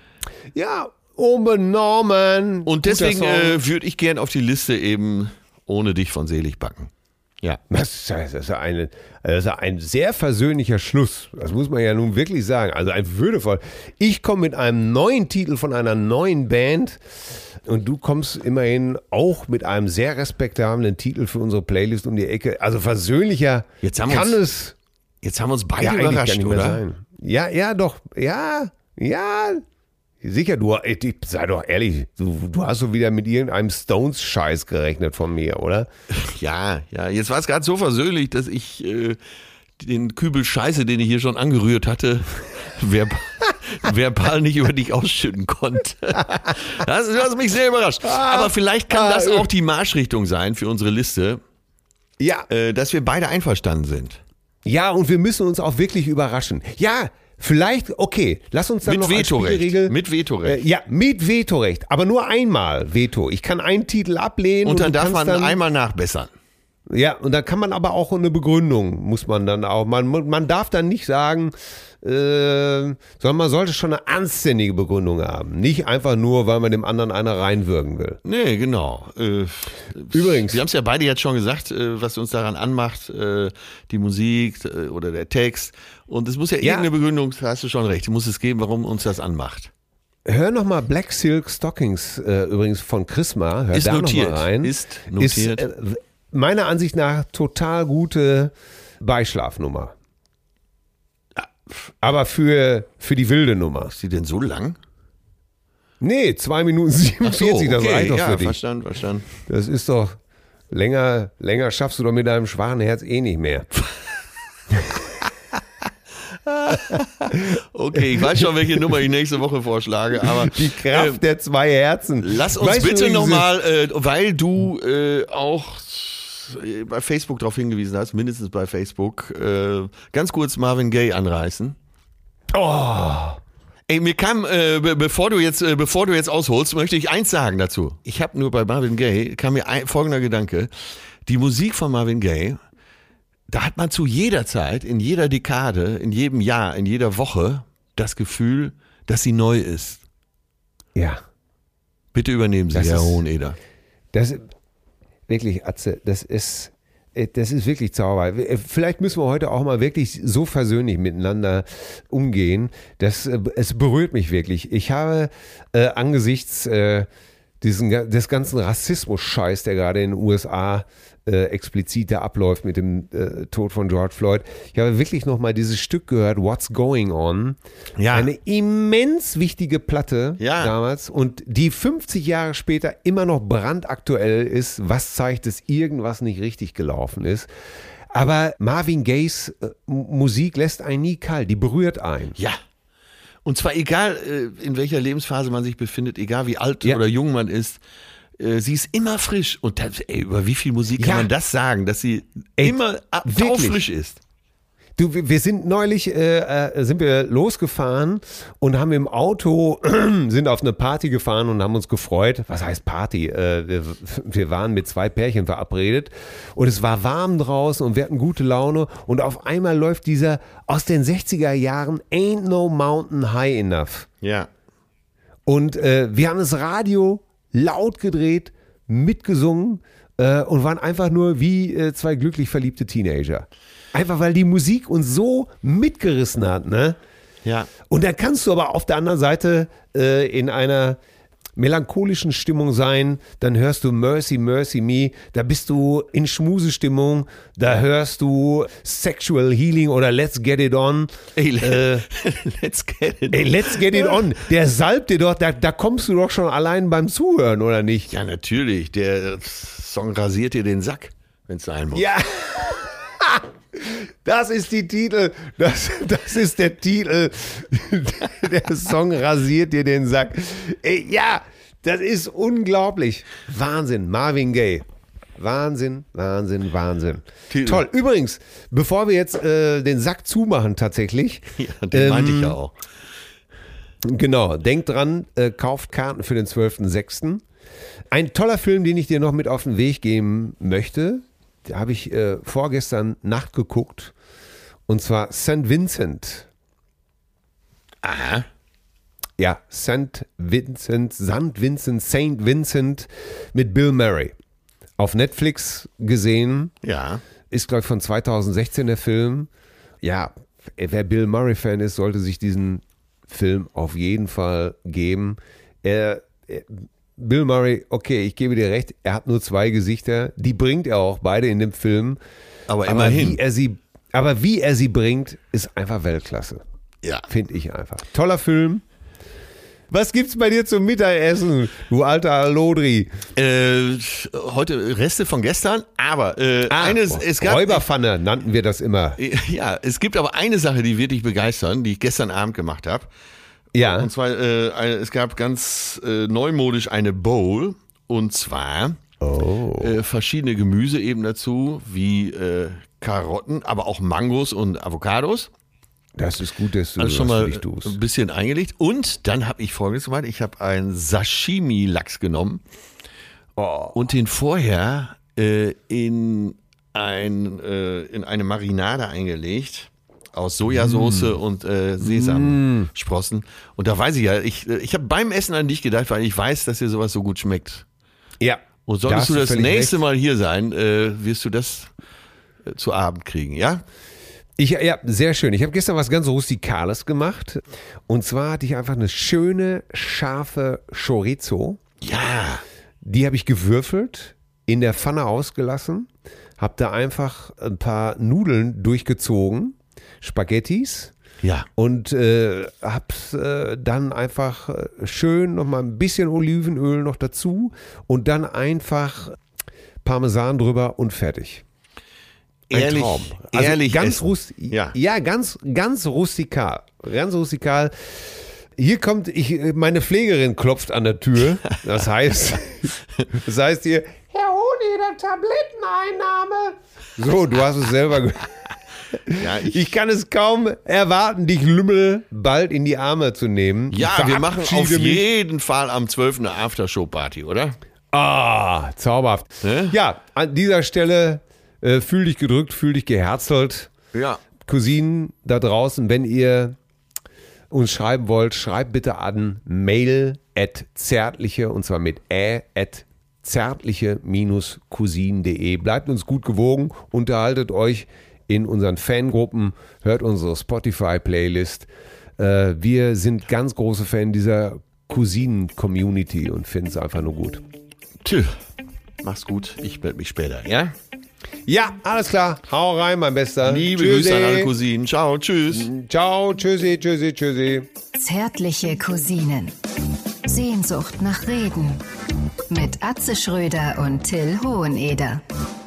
Ja, unbenommen. Und Guter deswegen Song. äh, würde ich gern auf die Liste eben Ohne dich von Selig packen. Ja. Das, das, ist ja eine, das ist ja ein sehr versöhnlicher Schluss. Das muss man ja nun wirklich sagen. Also ein würdevoll. Ich komme mit einem neuen Titel von einer neuen Band und du kommst immerhin auch mit einem sehr respektablen Titel für unsere Playlist um die Ecke. Also versöhnlicher Jetzt haben wir kann uns es Jetzt haben wir uns beide ja eigentlich gar überrascht, nicht mehr oder? sein. Ja, ja, doch. Ja, ja. Sicher, du, ich, sei doch ehrlich, du, du hast so wieder mit irgendeinem Stones-Scheiß gerechnet von mir, oder? Ja, ja. Jetzt war es gerade so versöhnlich, dass ich äh, den Kübel Scheiße, den ich hier schon angerührt hatte, verb verbal nicht über dich ausschütten konnte. Das, du hast mich sehr überrascht. Aber vielleicht kann das auch die Marschrichtung sein für unsere Liste, Ja. äh, dass wir beide einverstanden sind. Ja, und wir müssen uns auch wirklich überraschen. Ja, Vielleicht, okay, lass uns dann Mit noch als Vetorecht. Spielregel... Mit Vetorecht. Äh, ja, mit Vetorecht, aber nur einmal Veto. Ich kann einen Titel ablehnen. Und dann du darf kannst man dann, einmal nachbessern. Ja, und dann kann man aber auch eine Begründung, muss man dann auch, man, man darf dann nicht sagen, äh, sondern man sollte schon eine anständige Begründung haben. Nicht einfach nur, weil man dem anderen einer reinwürgen will. Nee, genau. Äh, Übrigens. Sie haben es ja beide jetzt schon gesagt, äh, was uns daran anmacht, äh, die Musik äh, oder der Text. Und es muss ja, Ja. irgendeine Begründung, da hast du schon recht, muss es geben, warum uns das anmacht. Hör nochmal Black Silk Stockings äh, übrigens von Chrisma. Hör Ist da notiert. noch mal rein. Ist notiert. Ist, äh, meiner Ansicht nach total gute Beischlafnummer. Aber für, für die wilde Nummer. Ist die denn so lang? Nee, zwei Minuten siebenundvierzig, das reicht doch ja, für dich. verstanden, verstanden. Das ist doch, länger, länger schaffst du doch mit deinem schwachen Herz eh nicht mehr. Okay, ich weiß schon, welche Nummer ich nächste Woche vorschlage, aber Die Kraft äh, der zwei Herzen. lass uns Weißt du, bitte wie nochmal, äh, weil du äh, auch äh, bei Facebook darauf hingewiesen hast, mindestens bei Facebook, äh, ganz kurz Marvin Gaye anreißen. Oh, Ey, mir kam, äh, be bevor du jetzt, äh, bevor du jetzt ausholst, möchte ich eins sagen dazu. Ich habe nur bei Marvin Gaye, kam mir ein, folgender Gedanke. Die Musik von Marvin Gaye, da hat man zu jeder Zeit, in jeder Dekade, in jedem Jahr, in jeder Woche das Gefühl, dass sie neu ist. ja. Bitte übernehmen Sie, Das Herr ist- Hoheneder. Das wirklich, Atze, das ist, das ist wirklich Zauberei. Vielleicht müssen wir heute auch mal wirklich so versöhnlich miteinander umgehen. Das, es berührt mich wirklich. Ich habe äh, angesichts äh, diesen, des ganzen Rassismus-Scheiß, der gerade in den U S A äh, explizit da abläuft mit dem äh, Tod von George Floyd, ich habe wirklich nochmal dieses Stück gehört, What's Going On. Ja. Eine immens wichtige Platte Ja. damals und die fünfzig Jahre später immer noch brandaktuell ist, was zeigt, dass irgendwas nicht richtig gelaufen ist. Aber Marvin Gayes äh, M- Musik lässt einen nie kalt, die berührt einen. Ja. Und zwar egal, äh, in welcher Lebensphase man sich befindet, egal wie alt Ja. oder jung man ist, äh, sie ist immer frisch. Und das, ey, über wie viel Musik kann Ja. man das sagen, dass sie Ey, immer ab- wirklich. frisch ist? Du, wir wir sind neulich, äh, äh, sind wir losgefahren und haben im Auto, sind auf eine Party gefahren und haben uns gefreut. Was heißt Party? Äh, wir, wir waren mit zwei Pärchen verabredet und es war warm draußen und wir hatten gute Laune und auf einmal läuft dieser aus den sechziger Jahren Ain't No Mountain High Enough. Ja. Und äh, wir haben das Radio laut gedreht, mitgesungen äh, und waren einfach nur wie äh, zwei glücklich verliebte Teenager. Einfach weil die Musik uns so mitgerissen hat, ne? Ja. Und da kannst du aber auf der anderen Seite äh, in einer melancholischen Stimmung sein, dann hörst du Mercy, Mercy Me, da bist du in Schmusestimmung, da hörst du Sexual Healing oder Let's Get It On. Ey, Äh, let's get it. Ey, Let's Get It On, der salbt dir doch, da, da kommst du doch schon allein beim Zuhören, oder nicht? Ja, natürlich. Der Song rasiert dir den Sack, wenn es sein muss. Ja. Das ist die Titel, das, das ist der Titel. Der Song rasiert dir den Sack. Ey, ja, das ist unglaublich. Wahnsinn, Marvin Gaye. Wahnsinn, Wahnsinn, Wahnsinn. Titel. Toll. Übrigens, bevor wir jetzt äh, den Sack zumachen tatsächlich. Ja, den ähm, meinte ich ja auch. Genau, denkt dran, äh, kauft Karten für den zwölften sechsten Ein toller Film, den ich dir noch mit auf den Weg geben möchte, da habe ich äh, vorgestern Nacht geguckt, und zwar Saint Vincent. Aha. Ja, Saint Vincent, Saint Vincent, Saint Vincent mit Bill Murray. Auf Netflix gesehen, Ja. ist glaube ich von zweitausendsechzehn der Film. Ja, wer Bill Murray-Fan ist, sollte sich diesen Film auf jeden Fall geben. Er, er, Bill Murray, okay, ich gebe dir recht, er hat nur zwei Gesichter, die bringt er auch beide in dem Film. Aber Aber immerhin. wie er sie, aber wie er sie bringt, ist einfach Weltklasse, Ja. finde ich einfach. Toller Film. Was gibt's bei dir zum Mittagessen, du alter Lodri? Äh, heute Reste von gestern, aber äh, eines, es gab Räuberpfanne nannten wir das immer. ja, es gibt aber eine Sache, die wirklich begeistern, die ich gestern Abend gemacht habe. Ja, Und zwar, äh, eine- es gab ganz äh, neumodisch eine Bowl, und zwar oh. äh, verschiedene Gemüse eben dazu, wie äh, Karotten, aber auch Mangos und Avocados. Das ist gut, dass du Also das schon mal für dich tust. ein bisschen eingelegt. Und dann habe ich Folgendes gemacht. Ich habe einen Sashimi-Lachs genommen Oh. und den vorher äh, in, ein, äh, in eine Marinade eingelegt. Aus Sojasauce mm. und äh, Sesamsprossen. Mm. Und da weiß ich ja, ich, ich habe beim Essen an dich gedacht, weil ich weiß, dass dir sowas so gut schmeckt. Ja. Und solltest da du das du nächste recht. Mal hier sein, äh, wirst du das äh, zu Abend kriegen, ja? Ich, ja, sehr schön. Ich habe gestern was ganz Rustikales gemacht. Und zwar hatte ich einfach eine schöne, scharfe Chorizo. Ja. Die habe ich gewürfelt, in der Pfanne ausgelassen, habe da einfach ein paar Nudeln durchgezogen, Spaghettis. Ja. Und äh, hab's äh, dann einfach schön nochmal ein bisschen Olivenöl noch dazu und dann einfach Parmesan drüber und fertig. Ein Ehrlich, Traum. Also ehrlich ganz essen. rust Ja. ja, ganz, ganz rustikal. Ganz rustikal. Hier kommt, ich, meine Pflegerin klopft an der Tür. Das heißt, das heißt hier, Herr Hohneder, Tabletteneinnahme. So, du hast es selber gehört. Ja, ich, Ich kann es kaum erwarten, dich Lümmel bald in die Arme zu nehmen. ja Ich wir machen auf verabschiede mich. jeden Fall am zwölften eine Aftershow-Party, oder? Ah, zauberhaft. Ne? Ja, an dieser Stelle äh, fühl dich gedrückt, fühl dich geherzelt. Ja. Cousinen da draußen, wenn ihr uns schreiben wollt, schreibt bitte an mail at zärtliche, und zwar mit ä, at zärtliche Cousinen punkt de. Bleibt uns gut gewogen, unterhaltet euch in unseren Fangruppen, hört unsere Spotify-Playlist. Äh, wir sind ganz große Fan dieser Cousinen-Community und finden es einfach nur gut. Tschö. Mach's gut, ich melde mich später, ja? Ja, alles klar. Hau rein, mein Bester. Liebe Tschüssi. Grüße an alle Cousinen. Ciao, tschüss. Ciao, tschüssi, tschüssi, tschüssi. Zärtliche Cousinen. Sehnsucht nach Reden. Mit Atze Schröder und Till Hoheneder.